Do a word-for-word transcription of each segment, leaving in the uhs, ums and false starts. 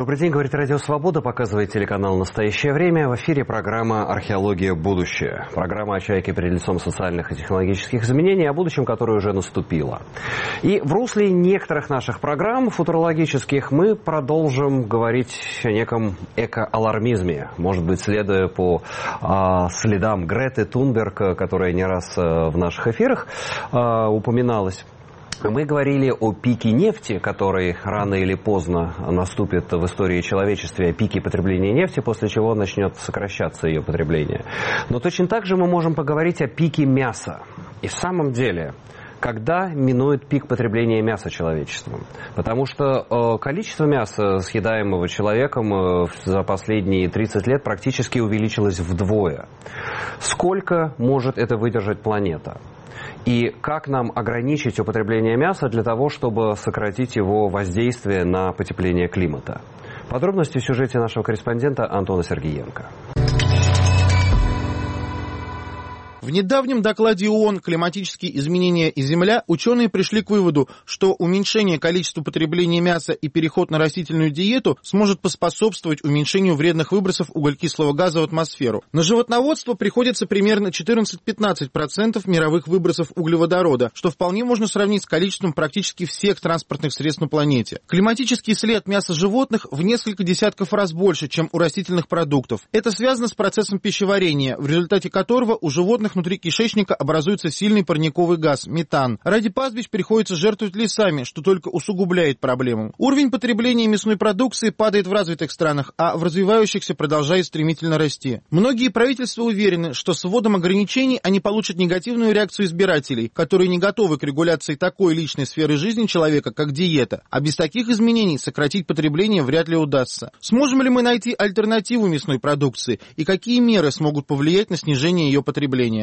Добрый день, говорит Радио Свобода, показывает телеканал «Настоящее время». В эфире программа «Археология. Будущее». Программа о человеке перед лицом социальных и технологических изменений, о будущем, которое уже наступило. И в русле некоторых наших программ футурологических мы продолжим говорить о неком эко-алармизме. Может быть, следуя по а, следам Греты Тунберг, которая не раз а, в наших эфирах а, упоминалась. Мы говорили о пике нефти, который рано или поздно наступит в истории человечества, о пике потребления нефти, после чего начнет сокращаться ее потребление. Но точно так же мы можем поговорить о пике мяса. И в самом деле, когда минует пик потребления мяса человечеством? Потому что э, количество мяса, съедаемого человеком, э, за последние тридцать лет практически увеличилось вдвое. Сколько может это выдержать планета? И как нам ограничить употребление мяса для того, чтобы сократить его воздействие на потепление климата? Подробности в сюжете нашего корреспондента Антона Сергеенко. В недавнем докладе ООН «Климатические изменения и Земля» ученые пришли к выводу, что уменьшение количества потребления мяса и переход на растительную диету сможет поспособствовать уменьшению вредных выбросов углекислого газа в атмосферу. На животноводство приходится примерно четырнадцать-пятнадцать процентов мировых выбросов углеводорода, что вполне можно сравнить с количеством практически всех транспортных средств на планете. Климатический след мяса животных в несколько десятков раз больше, чем у растительных продуктов. Это связано с процессом пищеварения, в результате которого у животных внутри кишечника образуется сильный парниковый газ – метан. Ради пастбищ приходится жертвовать лесами, что только усугубляет проблему. Уровень потребления мясной продукции падает в развитых странах, а в развивающихся продолжает стремительно расти. Многие правительства уверены, что с вводом ограничений они получат негативную реакцию избирателей, которые не готовы к регуляции такой личной сферы жизни человека, как диета. А без таких изменений сократить потребление вряд ли удастся. Сможем ли мы найти альтернативу мясной продукции и какие меры смогут повлиять на снижение ее потребления?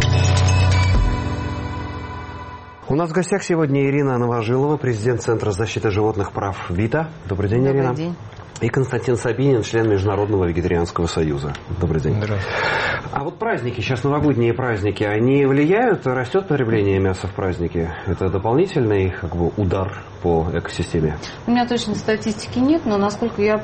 У нас в гостях сегодня Ирина Новожилова, президент Центра защиты животных прав ВИТА. Добрый день, Добрый Ирина. День. И Константин Собинин, член Международного вегетарианского союза. Добрый день. Здравствуйте. А вот праздники, сейчас новогодние праздники, они влияют, растет потребление мяса в праздники? Это дополнительный как бы удар по экосистеме? У меня точной статистики нет, но, насколько я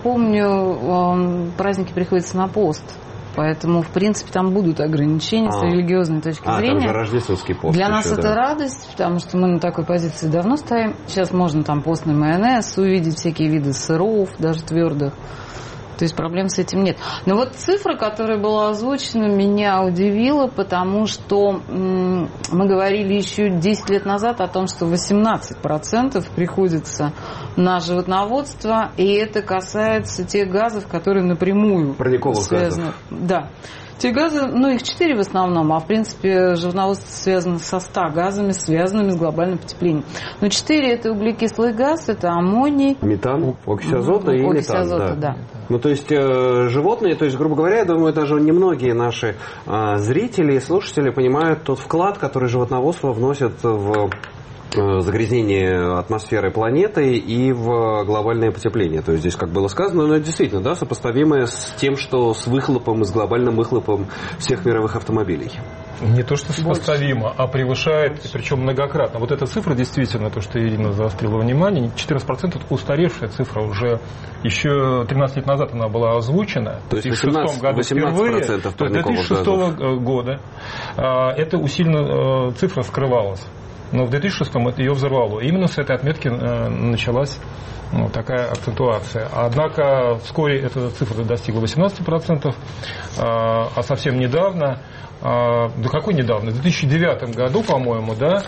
помню, праздники приходятся на пост. Поэтому, в принципе, там будут ограничения а. с религиозной точки а, зрения. Там же рождественский пост. Для еще, нас да. это радость, потому что мы на такой позиции давно стоим. Сейчас можно там постный майонез увидеть, всякие виды сыров, даже твердых. То есть проблем с этим нет. Но вот цифра, которая была озвучена, меня удивила, потому что м- мы говорили еще десять лет назад о том, что восемнадцать процентов приходится на животноводство, и это касается тех газов, которые напрямую парниковых связаны. газов. Да. Те газы, ну их четыре в основном, а в принципе животноводство связано со ста газами, связанными с глобальным потеплением. Но четыре это углекислый газ, это аммоний, метан, окись азота и окись метан. азота, да. да. Ну, то есть э, животные, то есть, грубо говоря, я думаю, даже немногие наши э, зрители и слушатели понимают тот вклад, который животноводство вносит в загрязнение атмосферы планеты и в глобальное потепление. То есть здесь, как было сказано, но это действительно, да, сопоставимое с тем, что с выхлопом, с глобальным выхлопом всех мировых автомобилей. Не то, что сопоставимо, а превышает, причем многократно. Вот эта цифра, действительно, то, что Ирина заострила внимание, четырнадцать процентов это устаревшая цифра, уже еще тринадцать лет назад она была озвучена. То есть в две тысячи шестом году впервые, то есть две тысячи шестого года эта усиленно цифра скрывалась. Но в две тысячи шестом ее взорвало. Именно с этой отметки началась ну, такая акцентуация. Однако вскоре эта цифра достигла восемнадцати процентов, а совсем недавно, да какой недавно, в две тысячи девятом году, по-моему, да,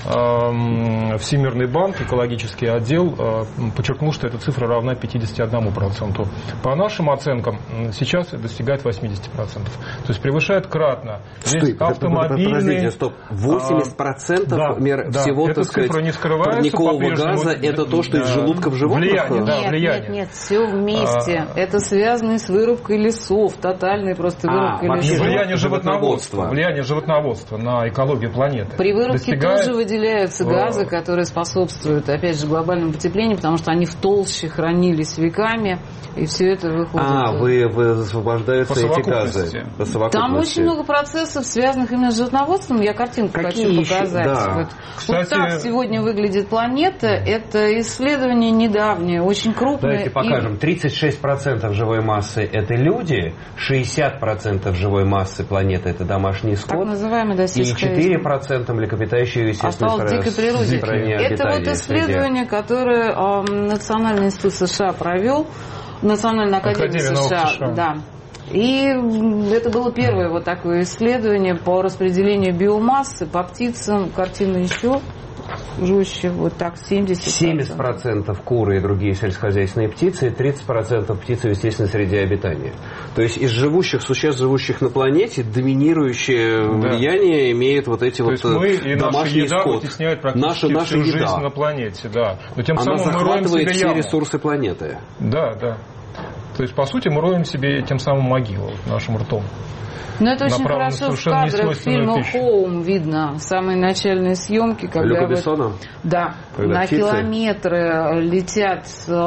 Всемирный банк, экологический отдел подчеркнул, что эта цифра равна пятидесяти одному проценту. По нашим оценкам сейчас достигает восьмидесяти процентов. То есть превышает кратно. Здесь Стой, автомобильные... Подождите, стоп. восемьдесят процентов да, мер, да, всего, эта так сказать, цифра не скрывается парникового газа, это то, что да, из желудков животных? Влияние, да, нет, влияние. Нет, нет, все вместе. А... Это связано с вырубкой лесов, тотальной просто вырубкой а, лесов. Влияние животноводства, влияние животноводства на экологию планеты. При вырубке достигает... тоже выделяются газы, которые способствуют, опять же, глобальному потеплению, потому что они в толще хранились веками, и все это выходит. А, вы, вы освобождаются эти газы. По совокупности. Там очень много процессов, связанных именно с животноводством. Я картинку Какие хочу показать. еще? Да. Вот. Кстати... вот так сегодня выглядит планета. Это исследование недавно давняя, очень крупная. Давайте покажем. тридцать шесть процентов живой массы – это люди, шестьдесят процентов живой массы планеты – это домашний скот, так называемый, да, и четыре процента млекопитающие в естественной стране. Это вот исследование, которое э, Национальный институт США провел, Национальная академия США, США. Да. И это было первое вот такое исследование по распределению биомассы по птицам. Картина еще жестче, вот так, семьдесят процентов. семьдесят процентов куры и другие сельскохозяйственные птицы, и тридцать процентов птицы в естественной среде обитания. То есть из живущих существ, живущих на планете, доминирующее да. влияние имеет вот эти То вот мы, домашний скот. Наша еда вытесняет практически наша, наша всю еда. жизнь на планете. Да. Но тем Она самым захватывает мы роем себе все яму. ресурсы планеты. Да, да. То есть, по сути, мы роем себе тем самым могилу нашим ртом. Но это очень хорошо в кадрах фильма «Хоум» видно. Самые начальные съемки, когда Люка вот, Бессона? да, когда на птицы... километры летят,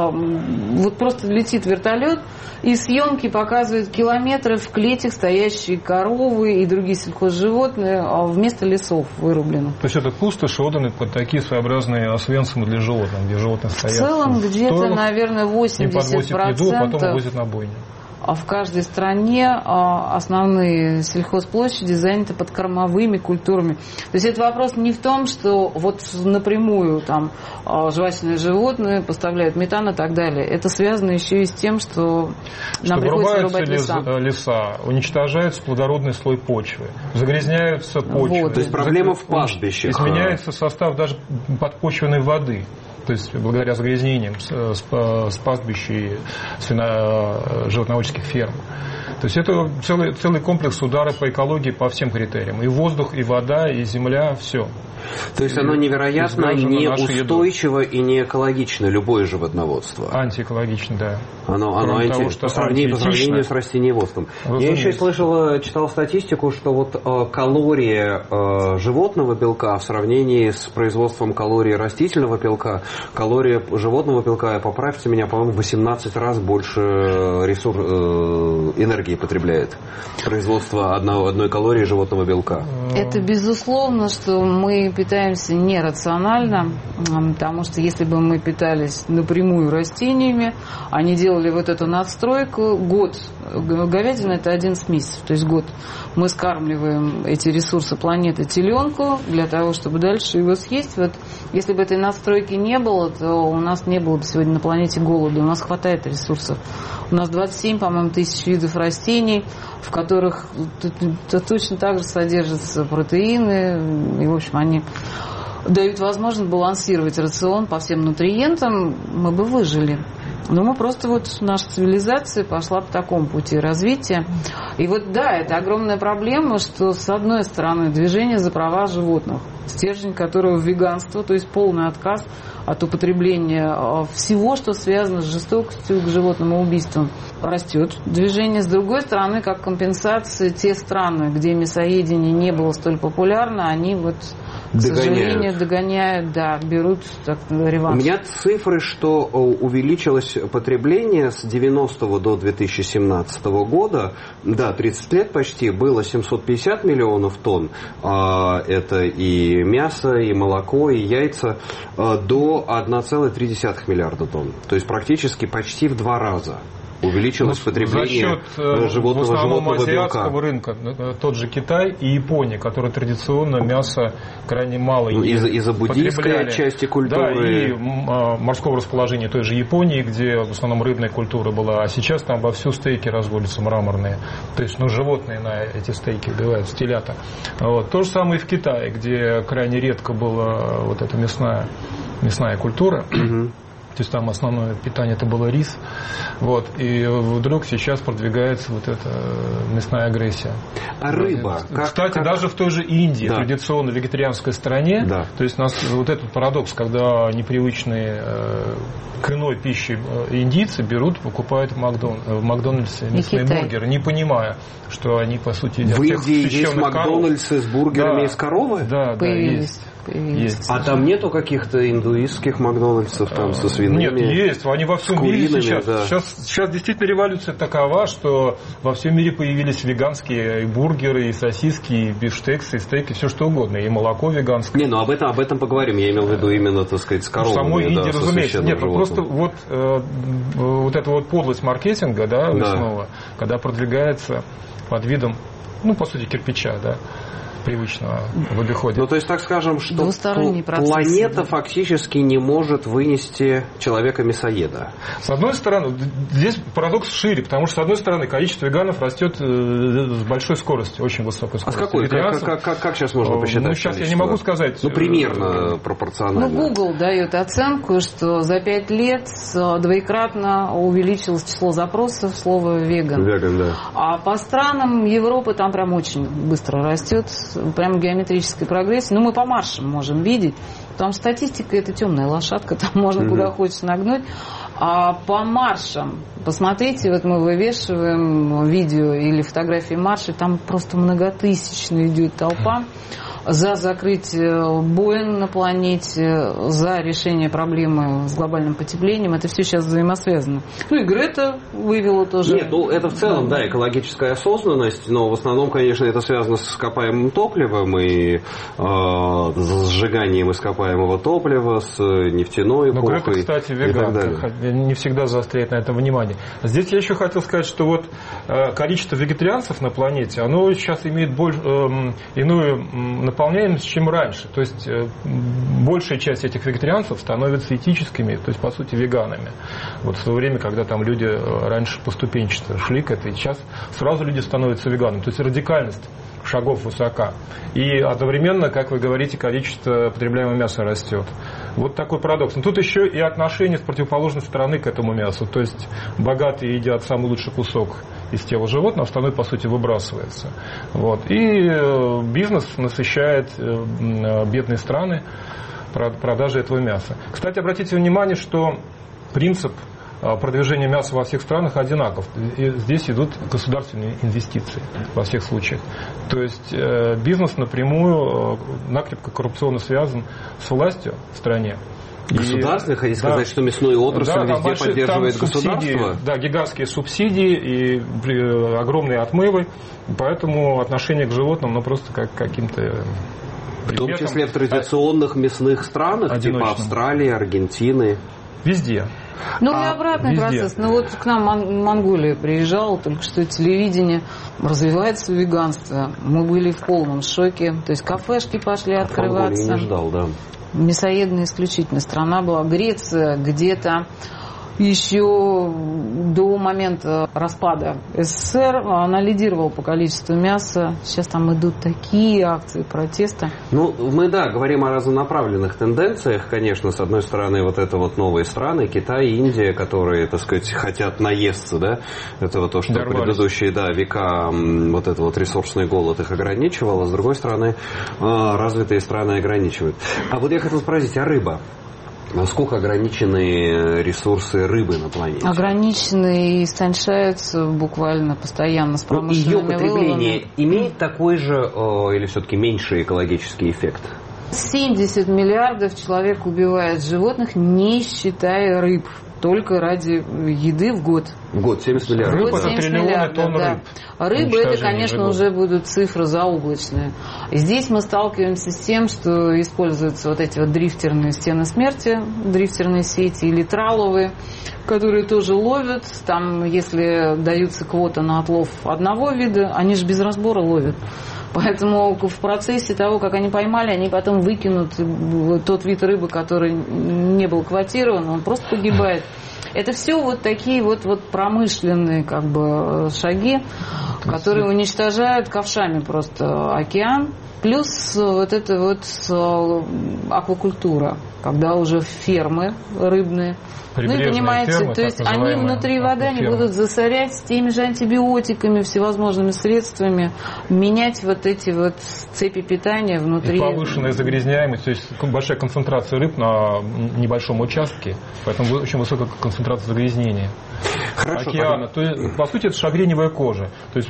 вот просто летит вертолет, и съемки показывают километры в клетях стоящие коровы и другие сельхозживотные вместо лесов вырубленных. То есть это пустоши отданы под такие своеобразные освенцимы для животных, где животные стоят. В целом где-то, наверное, восемьдесят процентов. Еду, а потом возят на бойню. А в каждой стране основные сельхозплощади заняты подкормовыми культурами. То есть это вопрос не в том, что вот напрямую там жвачные животные поставляют метан и так далее. Это связано еще и с тем, что, что нам приходится рубать леса. леса. Уничтожается плодородный слой почвы, загрязняются почвы. Вот. То есть проблема в пастбищах. Изменяется состав даже подпочвенной воды. То есть благодаря загрязнениям с, с, с пастбищ и свино- животноводческих ферм. То есть это целый, целый комплекс удара по экологии по всем критериям. И воздух, и вода, и земля, все. То есть оно невероятно неустойчиво и не экологично, любое животноводство. Антиэкологично, да. Оно, оно анти... того, что по, сравнению, по сравнению с растениеводством. Я еще слышал, читал статистику, что вот э, калория э, животного белка в сравнении с производством калорий растительного белка, калория животного белка, поправьте меня, по-моему, в восемнадцать раз больше ресурс, э, энергии потребляет производство одной, одной калории животного белка. Это безусловно, что мы питаемся нерационально, потому что если бы мы питались напрямую растениями, они делали вот эту надстройку, год, говядина это одиннадцать месяцев, то есть год, мы скармливаем эти ресурсы планеты теленку для того, чтобы дальше его съесть. Вот если бы этой надстройки не было, то у нас не было бы сегодня на планете голода, у нас хватает ресурсов. У нас двадцать семь, по-моему, тысяч видов растений, в которых точно так же содержатся протеины, и, в общем, они дают возможность балансировать рацион по всем нутриентам, мы бы выжили. Но мы просто вот, наша цивилизация пошла по такому пути развития. И вот да, это огромная проблема, что с одной стороны движение за права животных, стержень которого веганство, то есть полный отказ от употребления всего, что связано с жестокостью к животным и убийствам, растет движение. С другой стороны, как компенсация, те страны, где мясоедение не было столь популярно, они вот, к догоняют. сожалению, догоняют, да, берут так, реванш. У меня цифры, что увеличилось потребление с девяностого до две тысячи семнадцатого года, да, тридцать лет почти, было семьсот пятьдесят миллионов тонн, это и мясо, и молоко, и яйца, до одна целая три десятых миллиарда тонн. То есть практически почти в два раза увеличилось ну, потребление за счет, животного, в основном животного азиатского белка. рынка. Тот же Китай и Япония, которые традиционно мясо крайне мало ну, из-за, из-за буддийской части культуры. Да, и а, морского расположения той же Японии, где в основном рыбная культура была. А сейчас там вовсю стейки разводятся мраморные. То есть, ну, животные на эти стейки убивают, телята. Вот. То же самое и в Китае, где крайне редко была вот эта мясная, мясная культура. То есть там основное питание это было рис. Вот. И вдруг сейчас продвигается вот эта мясная агрессия. А рыба? Кстати, как, как... даже в той же Индии, да. традиционно вегетарианской стране, да. то есть у нас вот этот парадокс, когда непривычные э, к иной пище индийцы берут, покупают в, Макдон... в Макдональдсе мясные бургеры, не понимая, что они по сути едят. В Индии есть Макдональдсы с бургерами да. из коровы? Да, да, есть. появились. Есть. А там нету каких-то индуистских Макдональдсов там со свиными? Нет, есть. Они во всем мире сейчас. Да. сейчас. Сейчас действительно революция такова, что во всем мире появились веганские и бургеры, и сосиски, и бифштексы, и стейки, все что угодно, и молоко веганское. Не, ну об этом, об этом поговорим. Я имел в виду именно, так сказать, с коровами. В самой Индии, да, разумеется. Нет, ну просто вот, э, вот эта вот подлость маркетинга, да, мясного, да. Когда продвигается под видом, ну, по сути, кирпича, да, привычного в обиходе. Ну, то есть, так скажем, что планета фактически не может вынести человека-мясоеда. С одной стороны, здесь парадокс шире, потому что, с одной стороны, количество веганов растет с большой скоростью, очень высокой скоростью. А с какой? Как, как, как, как сейчас можно посчитать? Ну, сейчас количество? Я не могу сказать. Ну, примерно пропорционально. Ну, Google дает оценку, что за пять лет двоекратно увеличилось число запросов слова «веган». Веган, да. А по странам Европы там прям очень быстро растет. Прям геометрической прогрессии. Ну, мы по маршам можем видеть. Там статистика – это темная лошадка, там можно mm-hmm. куда хочешь нагнуть. А по маршам, посмотрите, вот мы вывешиваем видео или фотографии маршей, там просто многотысячная идет толпа за закрытие бойн на планете, за решение проблемы с глобальным потеплением. Это все сейчас взаимосвязано. Ну и Грета вывела тоже. Нет, ну это в целом, да, экологическая осознанность, но в основном, конечно, это связано с ископаемым топливом и э, с сжиганием ископаемого топлива, с нефтяной эпохой. Но Грета, кстати, веганка, не всегда заостряет на этом внимание. Здесь я еще хотел сказать, что вот э, количество вегетарианцев на планете, оно сейчас имеет больше, э, иную наполняемость, чем раньше. То есть э, большая часть этих вегетарианцев становятся этическими, то есть, по сути, веганами. Вот в то время, когда там люди раньше поступенчато шли к этой, сейчас сразу люди становятся веганами. То есть радикальность шагов высока. И одновременно, как вы говорите, количество потребляемого мяса растет. Вот такой парадокс. Но тут еще и отношение с противоположной стороны к этому мясу. То есть богатые едят самый лучший кусок из тела животного, остальное, по сути, выбрасывается. Вот. И бизнес насыщает бедные страны продажей этого мяса. Кстати, обратите внимание, что принцип продвижение мяса во всех странах одинаков. И здесь идут государственные инвестиции во всех случаях. То есть бизнес напрямую, накрепко коррупционно связан с властью в стране. Государственные, хотите да, сказать, что мясную отрасль да, везде большие, поддерживает государство? Да, гигантские субсидии и огромные отмывы. Поэтому отношение к животным, ну, просто как к каким-то... В том числе в традиционных мясных странах, одиночным. Типа Австралии, Аргентины. Везде. Ну, и обратный а, процесс. Ну, вот к нам Мон- Монголия приезжала, только что телевидение, развивается веганство. Мы были в полном шоке. То есть кафешки пошли а открываться. Я не ждал, да. Мясоедная исключительно страна была. Греция где-то еще до момента распада СССР она лидировала по количеству мяса. Сейчас там идут такие акции протеста. Ну, мы, да, говорим о разнонаправленных тенденциях, конечно. С одной стороны, вот это вот новые страны, Китай, Индия, которые, так сказать, хотят наесться, да, это вот то, что в предыдущие, да, века вот это вот ресурсный голод их ограничивал, а с другой стороны, развитые страны ограничивают. А вот я хотел спросить, а рыба? Насколько ограничены ресурсы рыбы на планете? Ограничены и истончаются буквально постоянно с промышленными выловами. Ее потребление имеет такой же или все-таки меньший экологический эффект? семьдесят миллиардов человек убивает животных, не считая рыб. Только ради еды в год. В год семьдесят миллиардов. Рыба это триллионы тонн да. рыб. Рыба это, конечно, уже будут цифры заоблачные. И здесь мы сталкиваемся с тем, что используются вот эти вот дрифтерные стены смерти, дрифтерные сети или траловые, которые тоже ловят. Там, если даются квоты на отлов одного вида, они же без разбора ловят. Поэтому в процессе того, как они поймали, они потом выкинут тот вид рыбы, который не был квотирован, он просто погибает. Это все вот такие вот, вот промышленные как бы шаги, которые уничтожают ковшами просто океан. Плюс вот эта вот аквакультура, когда уже фермы рыбные. Ну и понимаете, фермы, то есть они внутри воды они будут засорять с теми же антибиотиками, всевозможными средствами, менять вот эти вот цепи питания внутри. И повышенная загрязняемость, то есть большая концентрация рыб на небольшом участке, поэтому очень высокая концентрация загрязнения. Хорошо, океана. То есть, по сути, это шагреневая кожа. То есть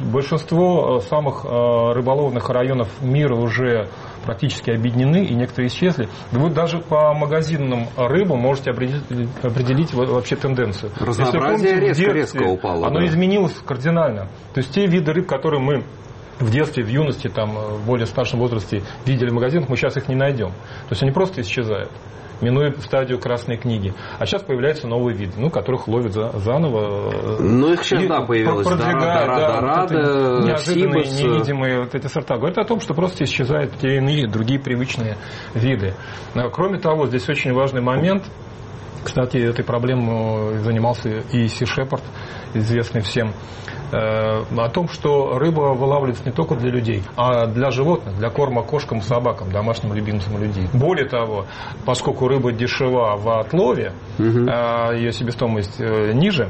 большинство самых рыболовных районов мира уже практически объединены, и некоторые исчезли. Вы даже по магазинным рыбам можете определить, определить вообще тенденцию. Разнообразие помните, резко, детстве, резко упало. Оно да. изменилось кардинально. То есть те виды рыб, которые мы в детстве, в юности, там, в более старшем возрасте видели в магазинах, мы сейчас их не найдем. То есть они просто исчезают, минуя стадию красной книги. А сейчас появляются новые виды, ну, которых ловят за, заново. Ну, их сейчас, да, появилось. Продвигают, да, да, неожиданные, Сибас. невидимые вот эти сорта. Говорят о том, что просто исчезают те иные, другие привычные виды. Но, кроме того, здесь очень важный момент. Кстати, этой проблемой занимался и Си Шепард, известный всем. О том, что рыба вылавливается не только для людей, а для животных, для корма кошкам и собакам, домашним любимцам людей. Более того, поскольку рыба дешева в отлове, угу. ее себестоимость ниже,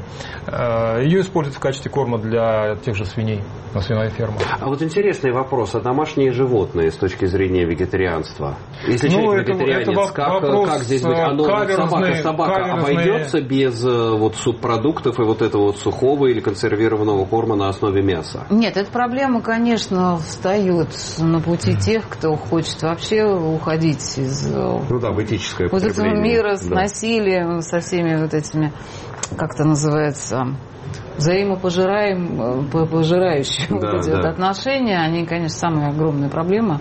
ее используют в качестве корма для тех же свиней на свиной ферме. А вот интересный вопрос, а домашние животные с точки зрения вегетарианства? Если ну, человек вегетарианец, это как, как здесь быть? Оно, собака, собака каверзные... обойдется без вот, субпродуктов и вот этого вот сухого или консервированного корма на основе мяса? Нет, эта проблема, конечно, встает на пути тех, кто хочет вообще уходить из ну, да, в этическое вот этого мира с да. насилием, со всеми вот этими, как это называется, взаимопожираем, пожирающие да, вот эти да. вот отношения, они, конечно, самая огромная проблема.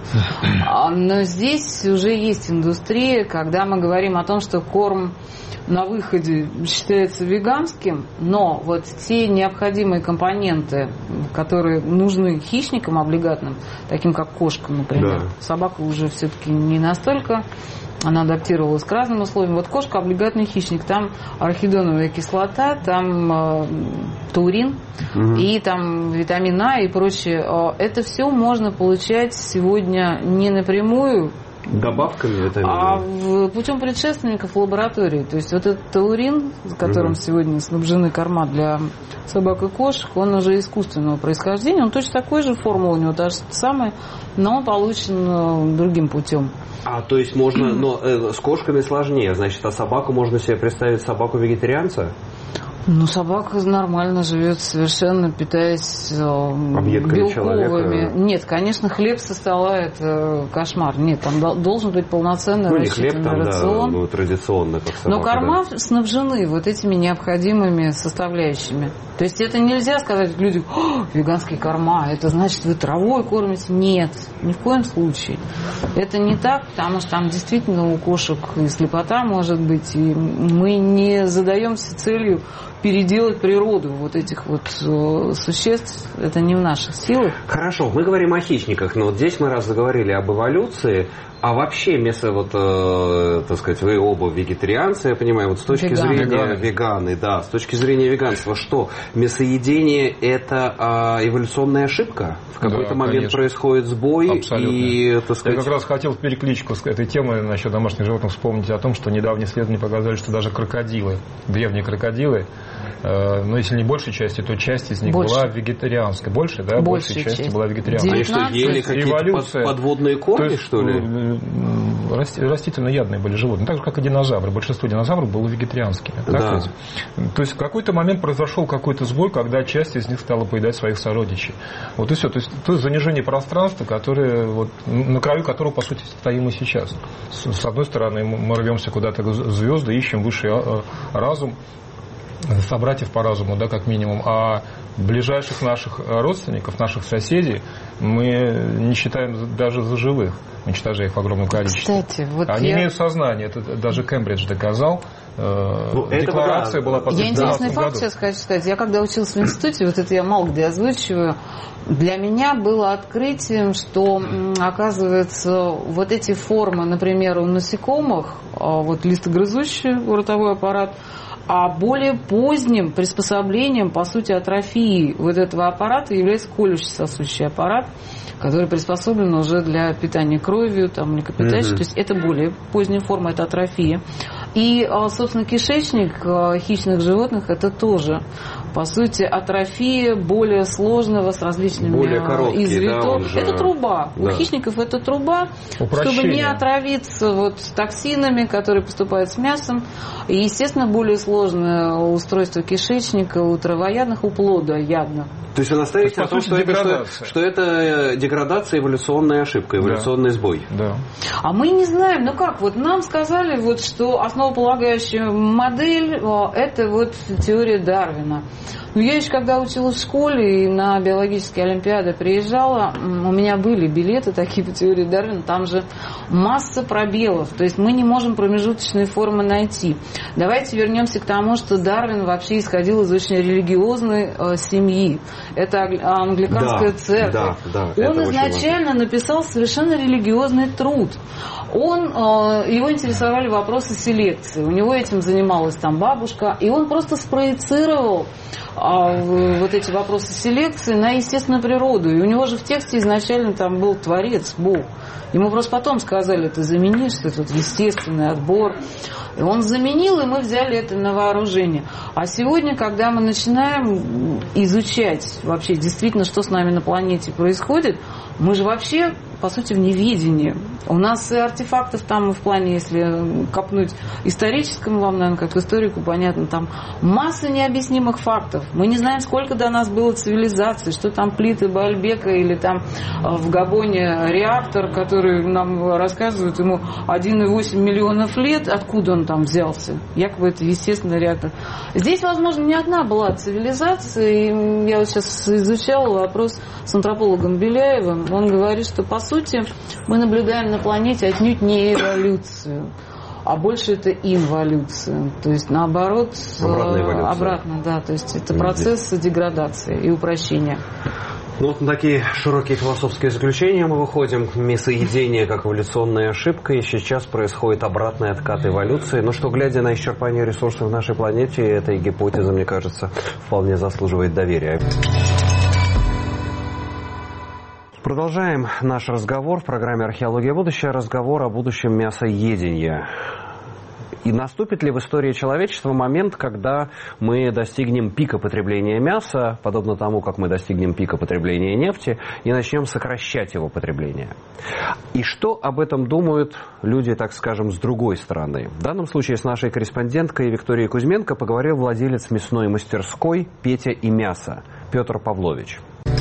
Но здесь уже есть индустрия, когда мы говорим о том, что корм на выходе считается веганским, но вот те необходимые компоненты, которые нужны хищникам облигатным, таким как кошкам, например, да. собака уже все-таки не настолько, она адаптировалась к разным условиям. Вот кошка облигатный хищник, там арахидоновая кислота, там э, таурин угу. и там витамин А и прочее. Это все можно получать сегодня не напрямую, добавками витамина, а в, путем предшественников в лаборатории. То есть вот этот таурин, которым угу. сегодня снабжены корма для собак и кошек, он уже искусственного происхождения, он точно такой же, формула у него та же самая, но он получен другим путем. А, то есть можно, но э, с кошками сложнее, значит, а собаку можно себе представить собаку-вегетарианца? Ну, собака нормально живет, совершенно питаясь белковыми. Человека. Нет, конечно, хлеб со стола – это кошмар. Нет, там должен быть полноценный ну, рассчитанный хлеб, там, рацион. Да, ну, традиционно, как собака, но корма да. снабжены вот этими необходимыми составляющими. То есть это нельзя сказать людям: веганские корма, это значит, вы травой кормите. Нет, ни в коем случае. Это не так, потому что там действительно у кошек и слепота может быть, и мы не задаемся целью переделать природу вот этих вот существ, это не в наших силах. Хорошо, мы говорим о хищниках, но вот здесь мы раз заговорили об эволюции, а вообще, вместо вот, э, так сказать, вы оба вегетарианцы, я понимаю, вот с точки Веган. зрения веганы. веганы, да, с точки зрения веганства, что мясоедение это э, эволюционная ошибка? В какой-то да, момент конечно. происходит сбой Абсолютно. и, так сказать... Я как раз хотел в перекличку с этой темой насчет домашних животных вспомнить о том, что недавние исследования показали, что даже крокодилы, древние крокодилы, э, но если не большей части, то часть из них больше. была вегетарианской. Больше, да? Большей части часть. была вегетарианской. Они что, ели какие-то подводные корни, есть, что ли? Растительноядные были животные, так же, как и динозавры. Большинство динозавров было вегетарианскими. Да. То есть в какой-то момент произошел какой-то сбой, когда часть из них стала поедать своих сородичей. Вот и все. То есть, то есть занижение пространства, которое, вот, на краю которого, по сути, стоим и сейчас. С, с одной стороны, мы рвемся куда-то к звезды, ищем высший разум, собратьев по разуму, да, как минимум, а ближайших наших родственников, наших соседей мы не считаем даже за живых, уничтожая их в огромном количестве. Кстати, вот Они я... имеют сознание, это даже Кембридж доказал. Ну, Декларация была подписана. Я интересный факт году. сейчас хочу сказать. Я когда учился в институте, вот это я мало где озвучиваю, для меня было открытием, что, оказывается, вот эти формы, например, у насекомых, вот листогрызущий ротовой аппарат, а более поздним приспособлением, по сути, атрофии вот этого аппарата является колющий сосущий аппарат, который приспособлен уже для питания кровью, там, млекопитающих. Mm-hmm. То есть это более поздняя форма, это атрофия. И, собственно, кишечник хищных животных это тоже по сути, атрофия более сложного с различными более короткий, извиток. Да, же... Это труба. Да. У хищников это труба, упрощение. Чтобы не отравиться вот токсинами, которые поступают с мясом. И, естественно, более сложное устройство кишечника у травоядных, у плодоядных. То есть вы настаиваете о том, что это, что, что это деградация, эволюционная ошибка, эволюционный да. сбой. Да. А мы не знаем, ну как, вот нам сказали, вот, что основополагающая модель – это вот теория Дарвина. Но я еще когда училась в школе и на биологические олимпиады приезжала, у меня были билеты такие по теории Дарвина, там же масса пробелов, то есть мы не можем промежуточные формы найти. Давайте вернемся к тому, что Дарвин вообще исходил из очень религиозной э, семьи. Это англиканская да, церковь. Да, да, Он изначально написал совершенно религиозный труд. Он, э, его интересовали вопросы селекции. У него этим занималась там бабушка. И он просто спроецировал э, вот эти вопросы селекции на естественную природу. И у него же в тексте изначально там был Творец, Бог. Ему просто потом сказали, ты заменишь, что тут естественный отбор. И он заменил, и мы взяли это на вооружение. А сегодня, когда мы начинаем изучать вообще действительно, что с нами на планете происходит, мы же вообще, по сути, в неведении. У нас и артефактов там в плане, если копнуть историческому, вам, наверное, как историку, понятно, там масса необъяснимых фактов. Мы не знаем, сколько до нас было цивилизаций, что там плиты Баальбека или там в Габоне реактор, который нам рассказывают, ему один и восемь миллионов лет, откуда он там взялся. Якобы это естественный реактор. Здесь, возможно, не одна была цивилизация. И я вот сейчас изучала вопрос с антропологом Беляевым. Он говорит, что, по сути, мы наблюдаем на планете отнюдь не эволюцию, а больше это инволюция. То есть, наоборот, обратно, да. То есть, это процесс деградации и упрощения. Ну, вот на такие широкие философские заключения мы выходим. Мясоедение как эволюционная ошибка, и сейчас происходит обратный откат эволюции. Ну что, глядя на исчерпание ресурсов в нашей планете, эта гипотеза, мне кажется, вполне заслуживает доверия. Продолжаем наш разговор в программе «Археология. Будущее». Разговор о будущем мясоедения. И наступит ли в истории человечества момент, когда мы достигнем пика потребления мяса, подобно тому, как мы достигнем пика потребления нефти, и начнем сокращать его потребление? И что об этом думают люди, так скажем, с другой стороны? В данном случае с нашей корреспонденткой Викторией Кузьменко поговорил владелец мясной мастерской «Петя и мясо» Петр Павлович.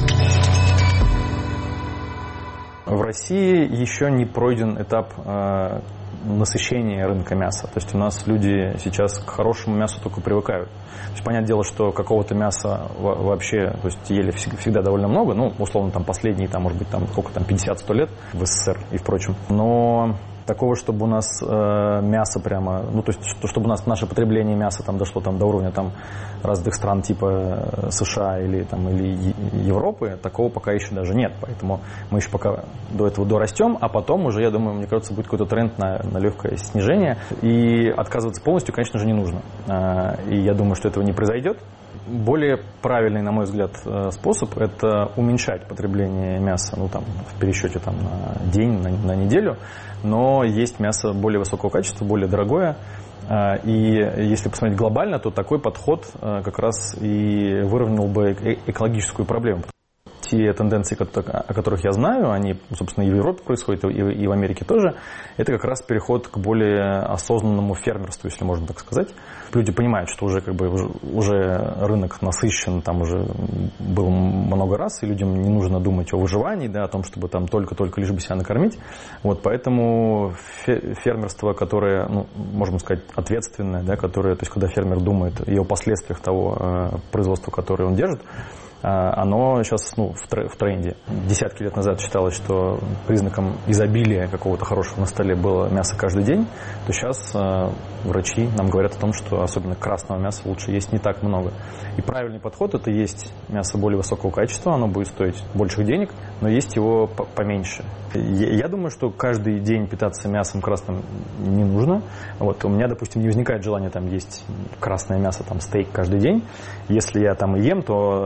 В России еще не пройден этап э, насыщения рынка мяса. То есть у нас люди сейчас к хорошему мясу только привыкают. То есть, понятное дело, что какого-то мяса вообще, то есть ели всегда довольно много, ну, условно, там последние, там, может быть, там, сколько там, пятьдесят-сто лет в СССР и впрочем. Но такого, чтобы у нас э, мясо прямо, ну, то есть, чтобы у нас наше потребление мяса там дошло там до уровня там разных стран типа США или там или Европы, такого пока еще даже нет. Поэтому мы еще пока до этого дорастем, а потом уже, я думаю, мне кажется, будет какой-то тренд на, на легкое снижение. И отказываться полностью, конечно же, не нужно. И я думаю, что этого не произойдет. Более правильный, на мой взгляд, способ – это уменьшать потребление мяса, ну, там, в пересчете там, на день, на, на неделю. Но есть мясо более высокого качества, более дорогое. И если посмотреть глобально, то такой подход как раз и выровнял бы экологическую проблему. Те тенденции, о которых я знаю, они, собственно, и в Европе происходят, и в Америке тоже, это как раз переход к более осознанному фермерству, если можно так сказать. Люди понимают, что уже, как бы, уже рынок насыщен, там уже был много раз, и людям не нужно думать о выживании, да, о том, чтобы там только-только лишь бы себя накормить. Вот, поэтому фермерство, которое, ну, можно сказать, ответственное, да, которое, то есть когда фермер думает и о последствиях того э, производства, которое он держит, оно сейчас, ну, в тренде. Десятки лет назад считалось, что признаком изобилия какого-то хорошего на столе было мясо каждый день, то сейчас э, врачи нам говорят о том, что особенно красного мяса лучше есть не так много. И правильный подход – это есть мясо более высокого качества, оно будет стоить больших денег, но есть его поменьше. Я, я думаю, что каждый день питаться мясом красным не нужно. Вот, у меня, допустим, не возникает желания там есть красное мясо, там стейк каждый день. Если я там и ем, то опять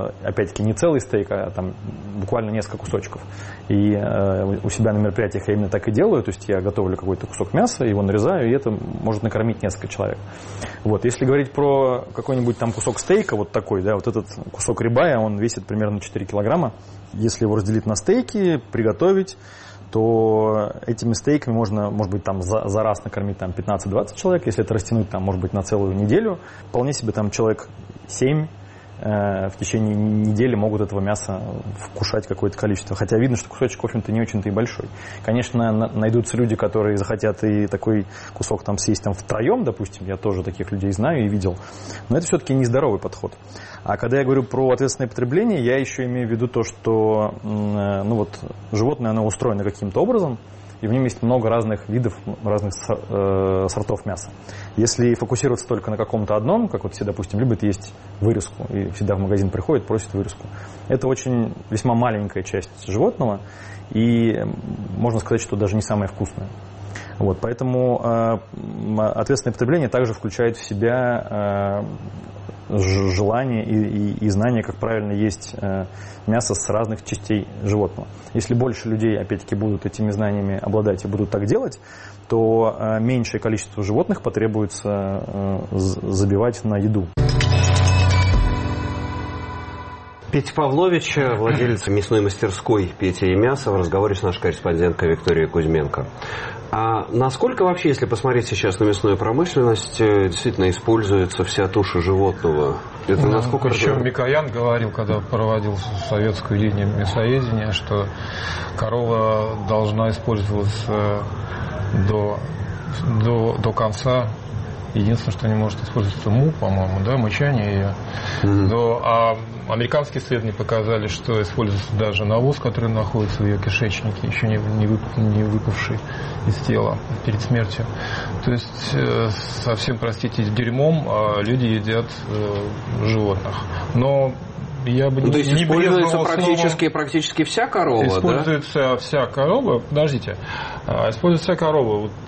опять-таки, не целый стейк, а там буквально несколько кусочков. И э, у себя на мероприятиях я именно так и делаю, то есть я готовлю какой-то кусок мяса, его нарезаю, и это может накормить несколько человек. Вот. Если говорить про какой-нибудь там кусок стейка, вот такой, да, вот этот кусок рибая, он весит примерно четыре килограмма. Если его разделить на стейки, приготовить, то этими стейками можно, может быть, там за, за раз накормить там пятнадцать-двадцать человек. Если это растянуть, там, может быть, на целую неделю, вполне себе там человек семь э, в течение недели могут этого мяса вкушать какое-то количество. Хотя видно, что кусочек, в общем-то, не очень-то и большой. Конечно, на, найдутся люди, которые захотят и такой кусок там съесть там втроем, допустим. Я тоже таких людей знаю и видел. Но это все-таки нездоровый подход. А когда я говорю про ответственное потребление, я еще имею в виду то, что ну вот, животное оно устроено каким-то образом, и в нем есть много разных видов, разных сортов мяса. Если фокусироваться только на каком-то одном, как вот все, допустим, любят есть вырезку, и всегда в магазин приходят, просят вырезку, это очень весьма маленькая часть животного, и можно сказать, что даже не самая вкусная. Вот, поэтому э, ответственное потребление также включает в себя э, желание и, и, и знание, как правильно есть э, мясо с разных частей животного. Если больше людей, опять-таки, будут этими знаниями обладать и будут так делать, то э, меньшее количество животных потребуется э, забивать на еду. Петя Павлович, владелец мясной мастерской «Петя и мясо», в разговоре с нашей корреспонденткой Викторией Кузьменко. А насколько вообще, если посмотреть сейчас на мясную промышленность, действительно используется вся туша животного? Это ну, насколько... Причем Микоян говорил, когда проводил советскую линию мясоедения, что корова должна использоваться до, до, до конца. Единственное, что не может использовать, это му, по-моему, да, мычание ее. Mm-hmm. Но, а американские исследования показали, что используется даже навоз, который находится в ее кишечнике, еще не, не, вып, не выпавший из тела перед смертью. То есть э, совсем, простите, дерьмом э, люди едят э, животных. Но я бы ну, не, то есть не используется практически, словом, практически вся корова, используется да? вся корова, подождите, используется вся корова. Вот,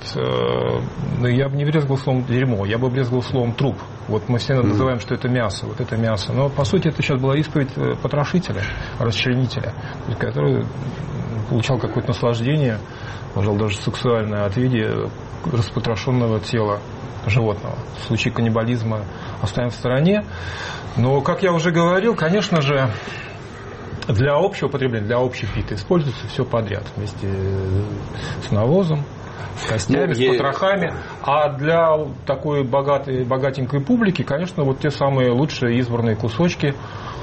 э, я бы не брезговал словом дерьмо, я бы брезговал словом труп. Вот мы все называем, mm-hmm. что это мясо, вот это мясо. Но по сути это сейчас была исповедь потрошителя, расчленителя, который получал какое-то наслаждение, пожалуй, даже сексуальное от вида распотрошенного тела животного. В случае каннибализма оставим в стороне. Но, как я уже говорил, конечно же, для общего потребления, для общей питы используется все подряд. Вместе с навозом, с костями, ну, с я... потрохами. А для такой богатой, богатенькой публики, конечно, вот те самые лучшие избранные кусочки.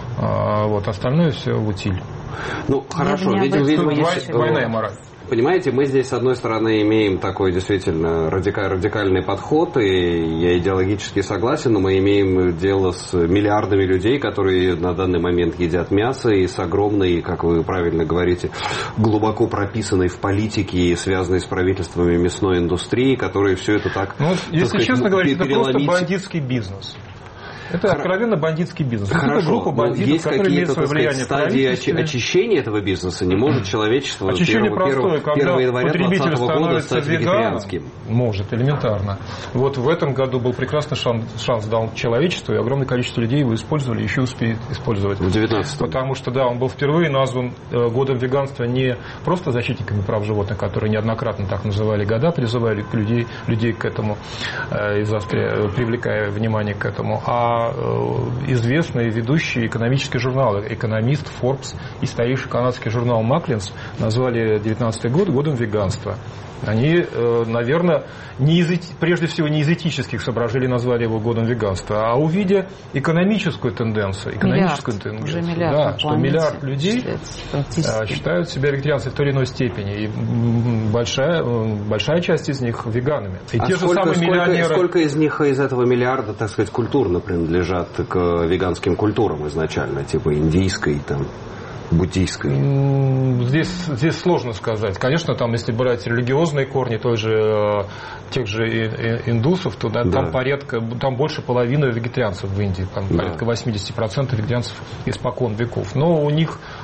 Вот, остальное все в утиль. Ну, хорошо. Видимо, видимо, есть... Двойная мораль. Понимаете, мы здесь, с одной стороны, имеем такой действительно радикаль, радикальный подход, и я идеологически согласен, но мы имеем дело с миллиардами людей, которые на данный момент едят мясо, и с огромной, как вы правильно говорите, глубоко прописанной в политике и связанной с правительствами мясной индустрии, которые все это так, ну, так если сказать, честно говорить, это переломить... просто бандитский бизнес. Это Хор... откровенно бандитский бизнес. Хорошо, это группа бандитов, есть которые имеют свое сказать, влияние в стадии оч- очищения этого бизнеса не может человечество очищение простое, когда января потребитель становится стать веганом, может, элементарно. Вот в этом году был прекрасный шанс, шанс дал человечеству, и огромное количество людей его использовали, еще успеет использовать. В девятнадцатом. Потому что, да, он был впервые назван годом веганства не просто защитниками прав животных, которые неоднократно так называли года, призывали людей, людей к этому, и привлекая внимание к этому, а известные ведущие экономические журналы, «Экономист», «Форбс» и старейший канадский журнал «Маклинс» назвали девятнадцатый год годом веганства. Они, наверное, не из, прежде всего не из этических соображений назвали его годом веганства, а увидя экономическую тенденцию, экономическую миллиард, тенденцию, уже миллиард да, что миллиард людей считается, считают себя вегетарианцами в той или иной степени, и большая, большая часть из них веганами. И а те сколько, же самые сколько, миллионеры... сколько из них, из этого миллиарда, так сказать, культурно принадлежат к веганским культурам изначально, типа индийской, там, буддийской? Здесь, здесь сложно сказать. Конечно, там, если брать религиозные корни той же, тех же индусов, то да, да. там порядка, там больше половины вегетарианцев в Индии, там да. порядка восемьдесят процентов вегетарианцев испокон веков. Но у них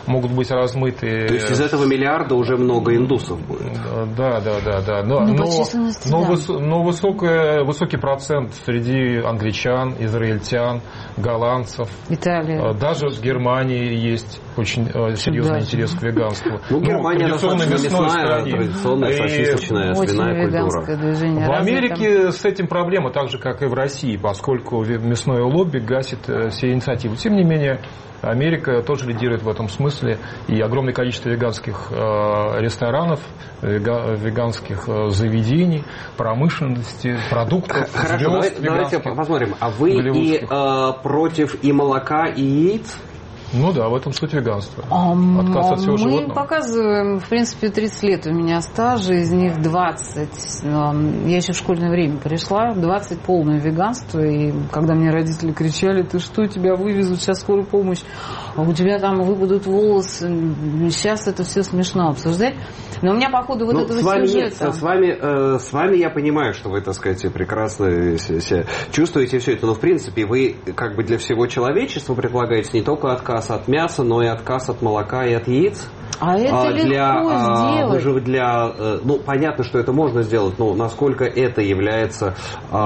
могут быть размыты. То есть из этого миллиарда уже много индусов будет. Да, да, да, да. Но, ну, но, но, да. выс, но высокая, высокий процент среди англичан, израильтян, голландцев. Италия. Даже в Германии есть очень серьезный да. интерес к веганству. Ну, Германия достаточно мясная, традиционная сосисочная свиная культура. В Америке с этим проблема, так же, как и в России, поскольку мясное лобби гасит все инициативы. Тем не менее, Америка тоже лидирует в этом смысле, и огромное количество веганских э, ресторанов, вега, веганских э, заведений, промышленности, продуктов. Хорошо, давай, давайте посмотрим. А вы и э, против и молока, и яиц? Ну да, в этом суть веганства. А, Отказ от всего мы животного. показываем, в принципе, тридцать лет у меня стажа, из них двадцать. Я еще в школьное время пришла, двадцать полное веганство. И когда мне родители кричали: ты что, тебя вывезут сейчас скорую помощь, а у тебя там выпадут волосы. Сейчас это все смешно обсуждать. Но у меня, по ходу вот ну, этого с вами сюжета... Нет, с, вами, э, с вами я понимаю, что вы, так сказать, прекрасно себя чувствуете все это. Но, в принципе, вы как бы для всего человечества предлагаете не только отказ от мяса, но и отказ от молока и от яиц. А это а, легко для, сделать. Вы же для, ну, понятно, что это можно сделать, но насколько это является,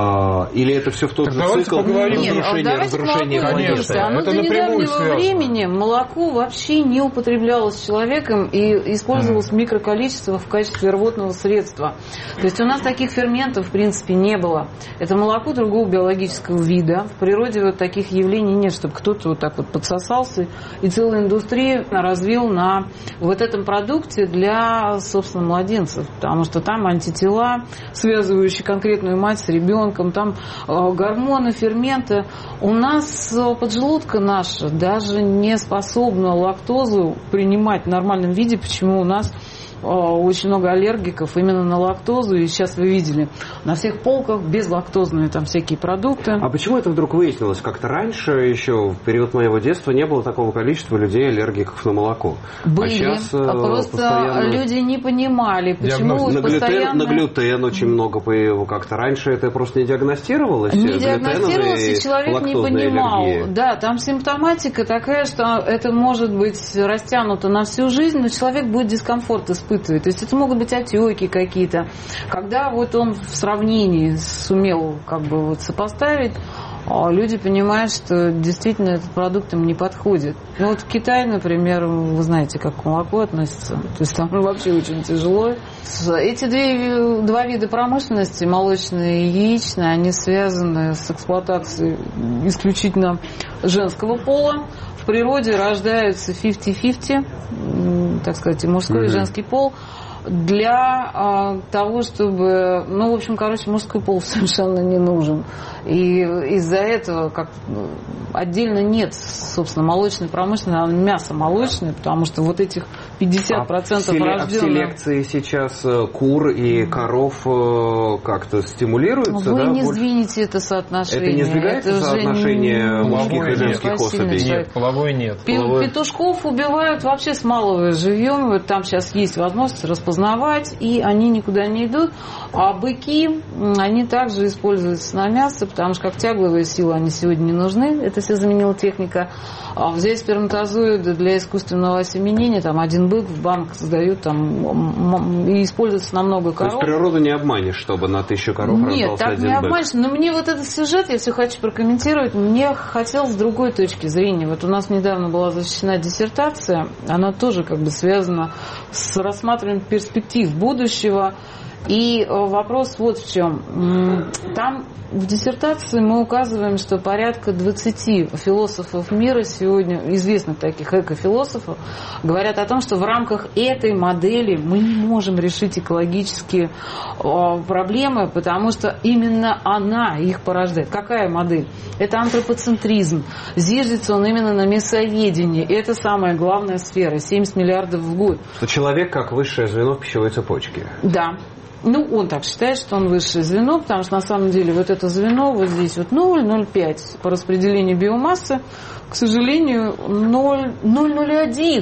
а, или это все в тот так же цикл разрушения, разрушения планеты. Оно до недавнего времени молоко вообще не употреблялось человеком и использовалось mm. в микроколичествах в качестве рвотного средства. То есть у нас таких ферментов в принципе не было. Это молоко другого биологического вида. В природе вот таких явлений нет, чтобы кто-то вот так вот подсосался и целую индустрию развил на вот этом продукте для, собственно, младенцев, потому что там антитела, связывающие конкретную мать с ребенком, там гормоны, ферменты. У нас поджелудка наша даже не способна лактозу принимать в нормальном виде, почему у нас очень много аллергиков именно на лактозу, и сейчас вы видели на всех полках безлактозные там всякие продукты. А почему это вдруг выяснилось? Как-то раньше, еще в период моего детства, не было такого количества людей, аллергиков на молоко. Были, а сейчас а просто постоянно... люди не понимали, почему на, постоянно... глютен, на глютен очень много появилось. Как-то раньше это просто не диагностировалось? Не диагностировалось, и человек не понимал. Аллергии. Да, там симптоматика такая, что это может быть растянуто на всю жизнь, но человек будет дискомфорт испытывать. То есть это могут быть отеки какие-то. Когда вот он в сравнении сумел как бы вот сопоставить, люди понимают, что действительно этот продукт им не подходит. Ну вот в Китае, например, вы знаете, как к молоку относятся. То есть там вообще очень тяжело. Эти две, два вида промышленности, молочная и яичная, они связаны с эксплуатацией исключительно женского пола. В природе рождаются пятьдесят на пятьдесят, так сказать, и мужской, и женский пол, для а, того, чтобы... Ну, в общем, короче, мужской пол совершенно не нужен. И из-за этого как отдельно нет, собственно, молочной промышленности, а мясо молочное, потому что вот этих пятьдесят процентов а рожденных... А в селекции сейчас кур и коров как-то стимулируются, Вы да? не больше? Сдвинете это соотношение. Это не сдвигается это соотношение мужских и женских особей? Нет, половой нет. Петушков убивают вообще с малого живьем. Вот там сейчас есть возможность распознавать, и они никуда не идут. А быки, они также используются на мясо, потому что как тягловые силы они сегодня не нужны. Это все заменила техника. А взять сперматозоиды для искусственного осеменения, там один бык в банк сдают там, и используется на много коров. То есть природу не обманешь, чтобы на тысячу коров Нет, раздался так один не бык? обманешь. Но мне вот этот сюжет, я все хочу прокомментировать, мне хотелось с другой точки зрения. Вот у нас недавно была защищена диссертация, она тоже как бы связана с рассматриванием перспектив будущего. И вопрос вот в чем. Там в диссертации мы указываем, что порядка двадцати философов мира сегодня, известных таких экофилософов, говорят о том, что в рамках этой модели мы не можем решить экологические проблемы, потому что именно она их порождает. Какая модель? Это антропоцентризм. Зиждется он именно на мясоедении. Это самая главная сфера. семьдесят миллиардов в год. Что человек как высшее звено в пищевой цепочке. Да. Ну, он так считает, что он высшее звено, потому что на самом деле вот это звено, вот здесь вот ноль целых ноль пять по распределению биомассы, к сожалению, ноль целых ноль ноль один